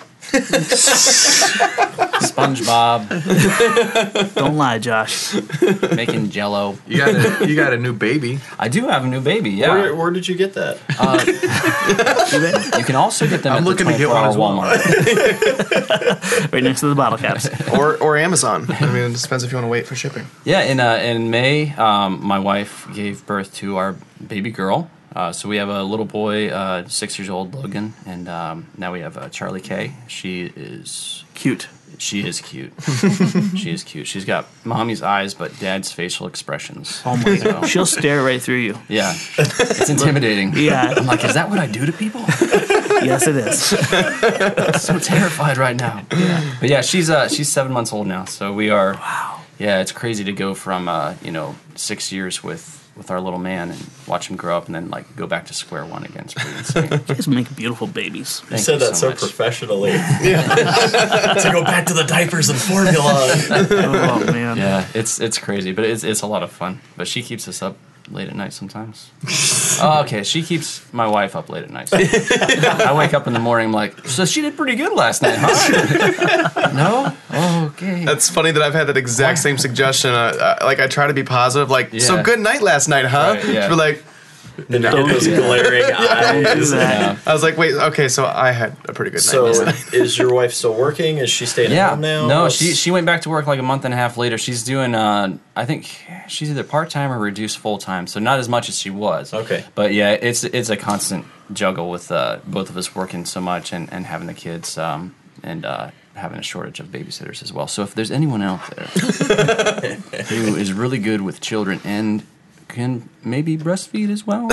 SpongeBob don't lie, Josh. making Jello. you got a, you got a new baby. I do have a new baby. Yeah, Where, where did you get that? you can also get them. I'm at looking the to get twenty-four one hour as Walmart. Right next to the bottle caps. or or Amazon. I mean, it depends if you want to wait for shipping. Yeah, in uh, in May, um, my wife gave birth to our baby girl. Uh, so we have a little boy, uh, six years old, Logan, and um, now we have uh, Charlie K. She is Cute. she is cute. She is cute. She's got mommy's eyes, but dad's facial expressions. Oh my So, god. She'll stare right through you. yeah, it's intimidating. Yeah. I'm like, is that what I do to people? Yes, it is. I'm so terrified right now. But yeah, she's uh, she's seven months old now, so we are. Wow. Yeah, it's crazy to go from uh, you know six years with with our little man and watch him grow up and then like go back to square one again. It's pretty insane. You guys make beautiful babies. You Thank said you that so so much. professionally. to go back to the diapers and formula. Oh man. Yeah, it's it's crazy, but it's it's a lot of fun. But she keeps us up late at night sometimes. Oh, okay, she keeps my wife up late at night. So I wake up in the morning, I'm like, so she did pretty good last night, huh? No? Oh, okay. That's funny that I've had that exact same suggestion. Uh, uh, like I try to be positive, like so Yeah. good night last night, huh? Right, yeah. We're like, And you get those glaring eyes. Yeah. I was like, wait, okay, so I had a pretty good So, night last night. is your wife still working? Is she staying at Yeah, home now? no, What's- she she went back to work like a month and a half later. She's doing, uh, I think she's either part time or reduced full time, so not as much as she was. Okay. but yeah, it's it's a constant juggle with uh, both of us working so much and, and having the kids um, and uh, having a shortage of babysitters as well. So if there's anyone out there who is really good with children and can maybe breastfeed as well,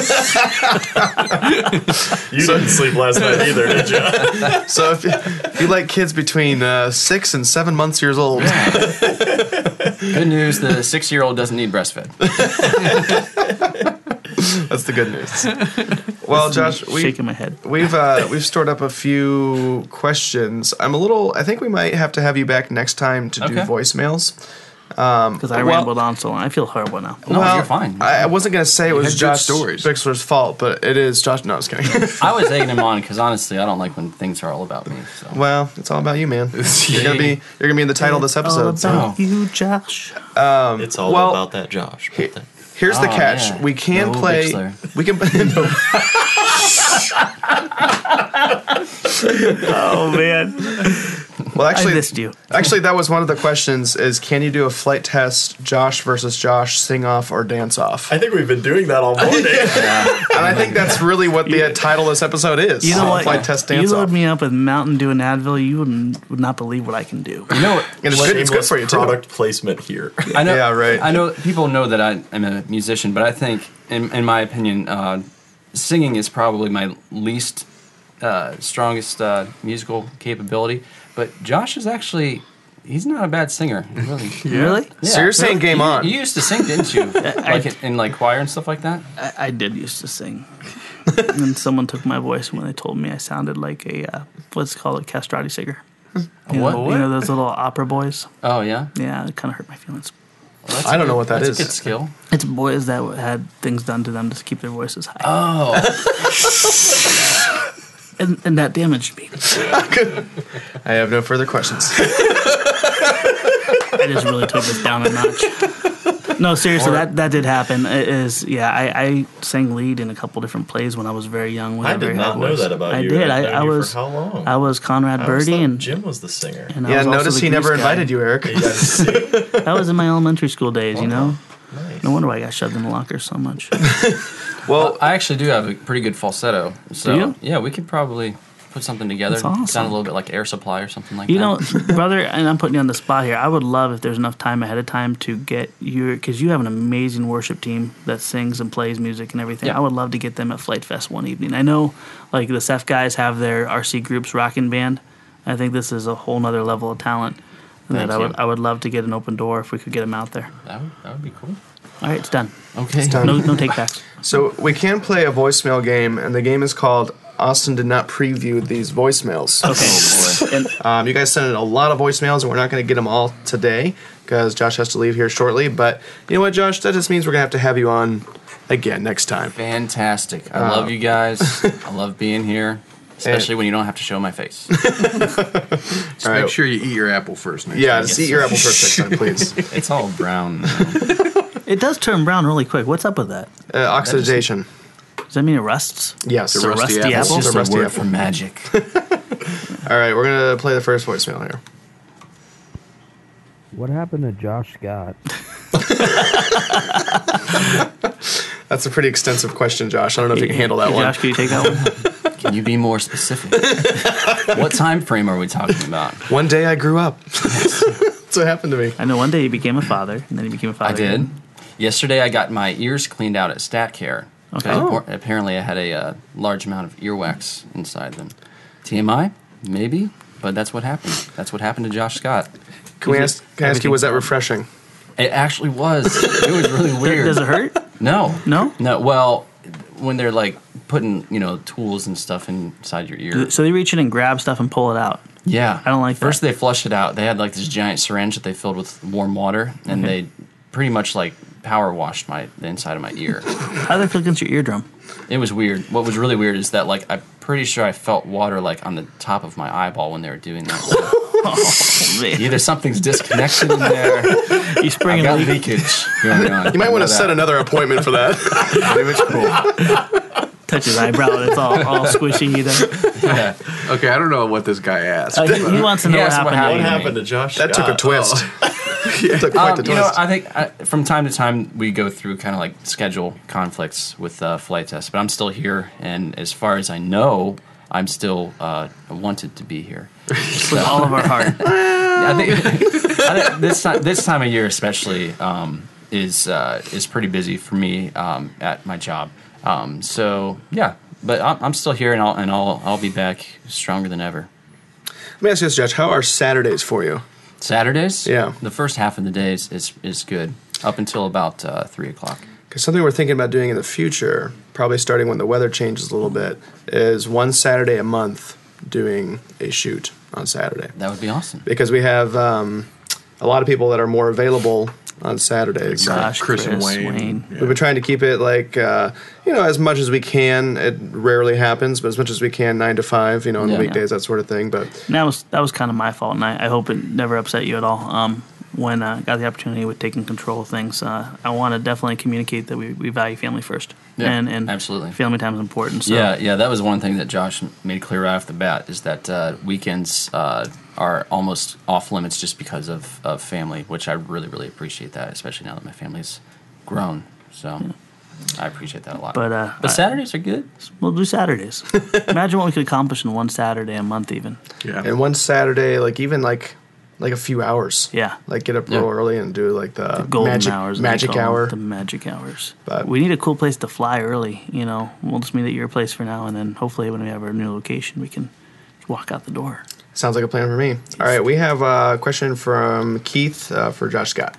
You didn't sleep last night either, did you? So if you, if you like kids between uh, six and seven months years old, good news: the six-year-old doesn't need breastfed. that's the good news. Well, Josh, we, Shaking my head. we've uh, we've stored up a few questions. I'm a little. I think we might have to have you back next time to do Okay. voicemails. Because I Well- rambled on so long. I feel horrible now. No, you're fine. I, I wasn't gonna say it was had good Josh stories. Bixler's fault, but it is Josh. No, I was kidding. I was egging him on because honestly, I don't like when things are all about me. So. Well, it's all about you, man. You're gonna be you're gonna be in the title of this All episode. So. about you, Josh. It's all well- about that Josh. About that. Here's the Oh, catch: yeah. we can No play. Bixler. We can. No. Oh man, Well, I actually, missed you. actually, that was one of the questions: is can you do a flight test, Josh versus Josh, sing off or dance off? I think we've been doing that all morning. And I think that's really what the title of this episode is. You know what? Flight test, You dance load off. me up with Mountain Dew and Advil, you wouldn't, would not believe what I can do. You know what? And it's good, it's good for you too. Product placement here. I know. Yeah, right. I know people know that I am a musician, but I think, in, in my opinion, uh, singing is probably my least uh, strongest uh, musical capability. But Josh is actually. He's not a bad singer, really. Really? Yeah. So you're saying game you, on. You used to sing, didn't you? I- like in, in like choir and stuff like that. I, I did used to sing. And then someone took my voice when they told me I sounded like a, uh, what's it called, a castrati singer. You What? Know, you know those little opera boys? Oh yeah. Yeah, it kind of hurt my feelings. Well, that's I a don't good- know what that that's is. a good skill. It's boys that had things done to them to keep their voices high. Oh, and, and that damaged me. I have no further questions. I just really took this down a notch. No, seriously, that, that did happen. It is yeah, I, I sang lead in a couple different plays when I was very young. With I a did very not high know voice. that about I you. did. I've I, known I you for was how long? I was Conrad I always Birdie, thought and, Jim was the singer. and I Yeah, was also notice the he never grease guy. invited you, Eric. You guys see? That was in my elementary school days, you know. Nice. No wonder why I got shoved in the locker so much. Well, I actually do have a pretty good falsetto. So Do you? yeah, we could probably put something together. That's awesome. Sound a little bit like Air Supply or something like You that. know, brother, and I'm putting you on the spot here. I would love if there's enough time ahead of time to get your, because you have an amazing worship team that sings and plays music and everything. Yeah. I would love to get them at Flight Fest one evening. I know, like the S E F guys have their R C Groups rocking band. I think this is a whole nother level of talent that Thank I would you. I would love to get an open door if we could get them out there. That would, that would be cool. All right, it's done. Okay. done. No, no take backs. so we can play a voicemail game, and the game is called Austin Did Not Preview These Voicemails. Oh boy. And Um, you guys sent in a lot of voicemails, and we're not going to get them all today because Josh has to leave here shortly. But you know what, Josh? That just means we're going to have to have you on again next time. Fantastic. I Uh, love you guys. I love being here, especially when you don't have to show my face. Just All make right. sure you eat your apple first. Next Yeah, time. just eat your apple first next time, please. It's all brown. now. it does turn brown really quick. What's up with that? Uh, oxidation. Does that mean it rusts? Yes. It's a rusty apple? It's just The a rusty word apple. for magic. All right, we're going to play the first voicemail here. What happened to Josh Scott? That's a pretty extensive question, Josh. I don't know if you can handle that Hey, one. Josh, can you take that one? Can you be more specific? What time frame are we talking about? One day I grew up. That's what happened to me. I know one day he became a father, and then he became a father. I did. again. Yesterday, I got my ears cleaned out at StatCare. Okay. Because Oh. appar- apparently, I had a uh, large amount of earwax inside them. T M I? Maybe, but that's what happened. That's what happened to Josh Scott. Can we ask? Can I ask you? Was that refreshing? It actually was. It was really weird. Does it hurt? No, No? no. Well, when they're like putting you know tools and stuff inside your ear. So they reach in and grab stuff and pull it out. Yeah, I don't like First, that. they flushed it out. They had like this giant syringe that they filled with warm water, and Okay. they pretty much like power washed my the inside of my ear. How do they feel against your eardrum? It was weird. What was really weird is that like I'm pretty sure I felt water like on the top of my eyeball when they were doing that. So Oh, man. either something's disconnected in there. You I've spring got a leak. leakage going on. You might want to Know set that. another appointment for that. It was cool. Touch his eyebrow and it's all, all squishy either. Yeah. Okay, I don't know what this guy asked. Uh, he, he wants to know He what asked what happened. What to you. happened to Josh? That took a Scott? twist. It took quite Um, the you know, twist. I think I, from time to time we go through kind of like schedule conflicts with uh, flight tests, but I'm still here, and as far as I know, I'm still uh, wanted to be here. With all of our heart. I think, I think this time this time of year especially um, is uh, is pretty busy for me um, at my job. Um, so yeah, but I'm, I'm still here, and I'll and I'll I'll be back stronger than ever. Let me ask you this, Josh. How are Saturdays for you? Saturdays, Yeah. the first half of the day is is, is good up until about uh, three o'clock. Because something we're thinking about doing in the future, probably starting when the weather changes a little bit, is one Saturday a month doing a shoot on Saturday. That would be awesome. Because we have um, a lot of people that are more available on Saturdays. Gosh, Chris Chris, and Wayne. Wayne. We've been trying to keep it like, uh, you know, as much as we can. It rarely happens, but as much as we can, nine to five, you know, on Yeah. the weekdays, that sort of thing. But And that was that was kind of my fault, and I, I hope it never upset you at all. Um, when I uh, got the opportunity with taking control of things, uh, I want to definitely communicate that we, we value family first, Yeah, and and absolutely. family time is important. So Yeah, yeah, that was one thing that Josh made clear right off the bat is that uh, weekends uh, are almost off limits just because of, of family, which I really, really appreciate that, especially now that my family's grown. So I appreciate that a lot. But, uh, but I- Saturdays are good. we'll do Saturdays. Imagine what we could accomplish in one Saturday a month, even. Yeah. and one Saturday, like even like like a few hours. Yeah. Like get up Yeah. real early and do like the, Golden magic hours, as they magic call them, hour. the magic hours. But- we need a cool place to fly early. You know, we'll just meet at your place for now, and then hopefully when we have our new location, we can walk out the door. Sounds like a plan for me. All right, we have a question from Keith uh, for Josh Scott.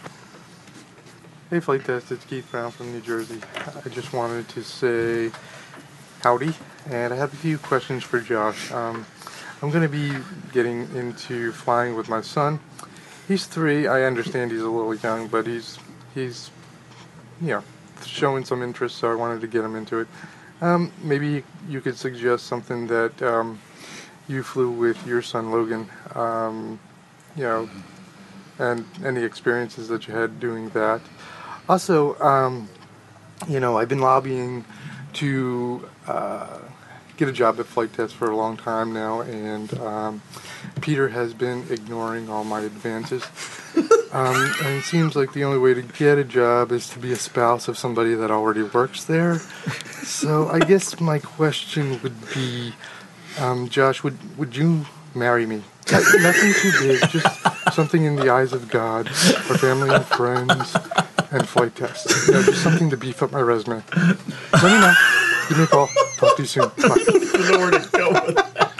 Hey, Flight Test, it's Keith Brown from New Jersey. I just wanted to say howdy, and I have a few questions for Josh. Um, I'm going to be getting into flying with my son. He's three. I understand he's a little young, but he's, he's you know, showing some interest, so I wanted to get him into it. Um, maybe you could suggest something that um, you flew with your son Logan, um, you know, and any experiences that you had doing that. Also, um, you know, I've been lobbying to uh, get a job at Flight Test for a long time now, and um, Peter has been ignoring all my advances. Um, and it seems like the only way to get a job is to be a spouse of somebody that already works there. So I guess my question would be, um, Josh, would would you marry me? Nothing too big, just something in the eyes of God, for family and friends, and Flight Test. You know, just something to beef up my resume. Let me know. Give me a call. Talk to you soon. Bye.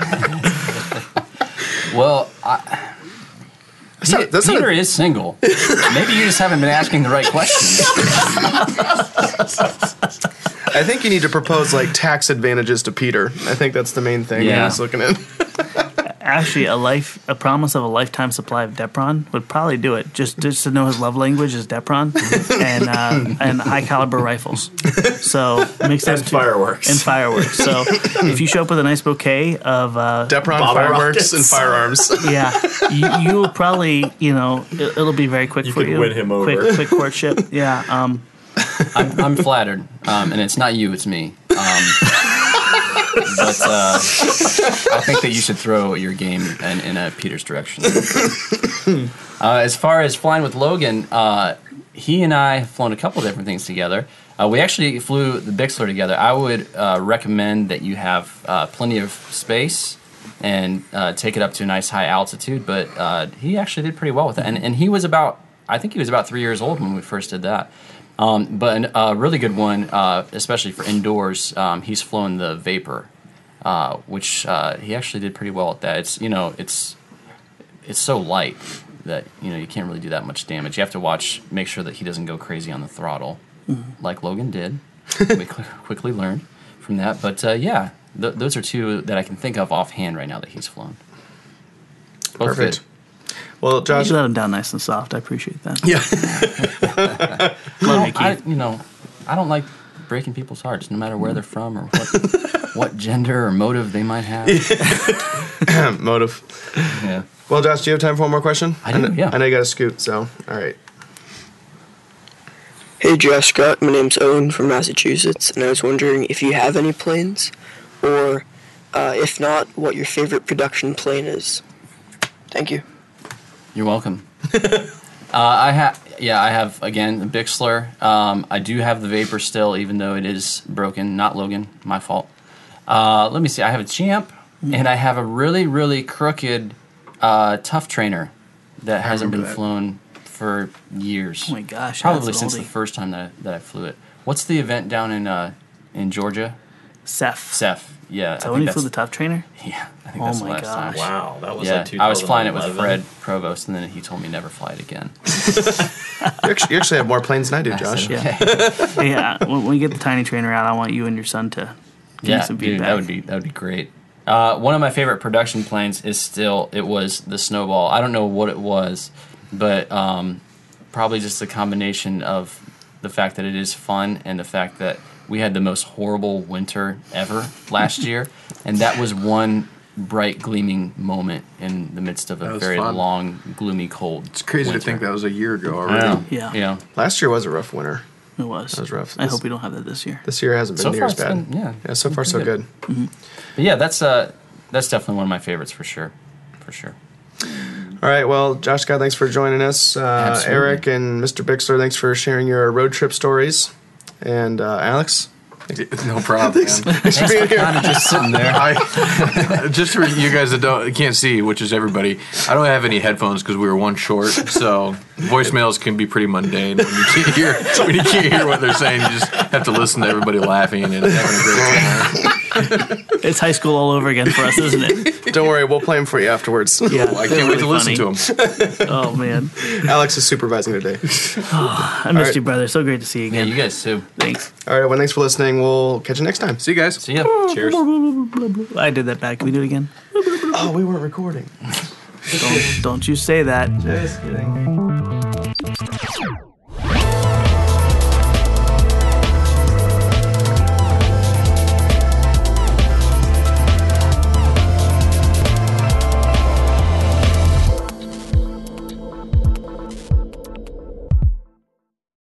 Well, I, That's not- that's not Peter a- is single. Maybe you just haven't been asking the right questions. I think you need to propose like tax advantages to Peter. I think that's the main thing Yeah. he's looking at. Actually, a life, a promise of a lifetime supply of Depron would probably do it. Just, just to know his love language is Depron and uh, and high caliber rifles. So mix those And two fireworks. and fireworks. So if you show up with a nice bouquet of uh, Depron Bottle fireworks rockets. and firearms. yeah, you, you will probably, you know, it, it'll be very quick You for could you. win him over. Quick, quick courtship. Yeah. Um, I'm, I'm flattered, um, and it's not you, it's me. Um, but uh, I think that you should throw your game in, in a Peter's direction. Uh, as far as flying with Logan, uh, he and I have flown a couple different things together. Uh, we actually flew the Bixler together. I would uh, recommend that you have uh, plenty of space and uh, take it up to a nice high altitude, but uh, he actually did pretty well with it. And, and he was about, I think he was about three years old when we first did that. Um, but a really good one, uh, especially for indoors, um, he's flown the Vapor, uh, which uh, he actually did pretty well at that. It's, you know, it's it's so light that, you know, you can't really do that much damage. You have to watch, make sure that he doesn't go crazy on the throttle. like Logan did. We qu- quickly learned from that. But uh, yeah, th- those are two that I can think of offhand right now that he's flown. Both Perfect. good. Well, Josh, You let him down nice and soft. I appreciate that. yeah, I Love you, don't, I, Keith. you know, I don't like breaking people's hearts, no matter where they're from or what, what gender or motive they might have. motive. Yeah. Well, Josh, do you have time for one more question? I do, kn- yeah. I know you got to scoot, so all right. Hey Josh Scott, my name's Owen from Massachusetts, and I was wondering if you have any planes, or uh, if not, what your favorite production plane is. Thank you. You're welcome. uh, I have, yeah, I have again the Bixler. Um, I do have the Vapor still, even though it is broken. Not Logan, my fault. Uh, let me see. I have a Champ, and I have a really, really crooked uh, Tough Trainer that hasn't been remember that. flown for years. Oh my gosh. Probably that's an since the oldie. first time that I, that I flew it. What's the event down in uh, in Georgia? Seth. Ceph. Yeah, So I when think you flew the that's Tough Trainer? yeah. I think Oh that's the my last time. gosh. Wow, that was Yeah, like I was flying it with twenty eleven. Fred Provost, and then he told me never fly it again. You actually, you actually have more planes than I do, I Josh. said, Yeah. okay. Yeah. When, when you get the tiny trainer out, I want you and your son to give Yeah, me some dude, feedback. that would be that would be great. Uh, one of my favorite production planes is still it was the Snowball. I don't know what it was, but um, probably just a combination of the fact that it is fun and the fact that we had the most horrible winter ever last year, and that was one bright gleaming moment in the midst of That a was very fun. long, gloomy, cold. It's crazy winter. to think that was a year ago I already. know. Yeah. Yeah. Last year was a rough winter. It was. That was rough. I This- hope we don't have that this year. This year hasn't been So near far as it's bad. been- yeah. yeah, so far so Pretty good. good. But yeah, that's uh that's definitely one of my favorites for sure. For sure. All right, well, Josh Scott, thanks for joining us. Uh, Absolutely. Eric and Mister Bixler, thanks for sharing your road trip stories. And uh, Alex, No problem, man. thanks for being here. Kind of just sitting there. I, just for you guys that don't can't see, which is everybody, I don't have any headphones because we were one short. So voicemails can be pretty mundane when you can't hear when you can't hear what they're saying. You just have to listen to everybody laughing and having a great time. It's high school all over again for us, isn't it? Don't worry, we'll play them for you afterwards. Yeah. I can't wait to listen to them. Oh, man. Alex is supervising today. I missed right. you, brother. So great to see you Yeah, again. you guys too. Thanks. All right, well, thanks for listening. We'll catch you next time. See you guys. See ya. Cheers. I did that back. Can we do it again? Oh, we weren't recording. Don't, don't you say that. Just kidding.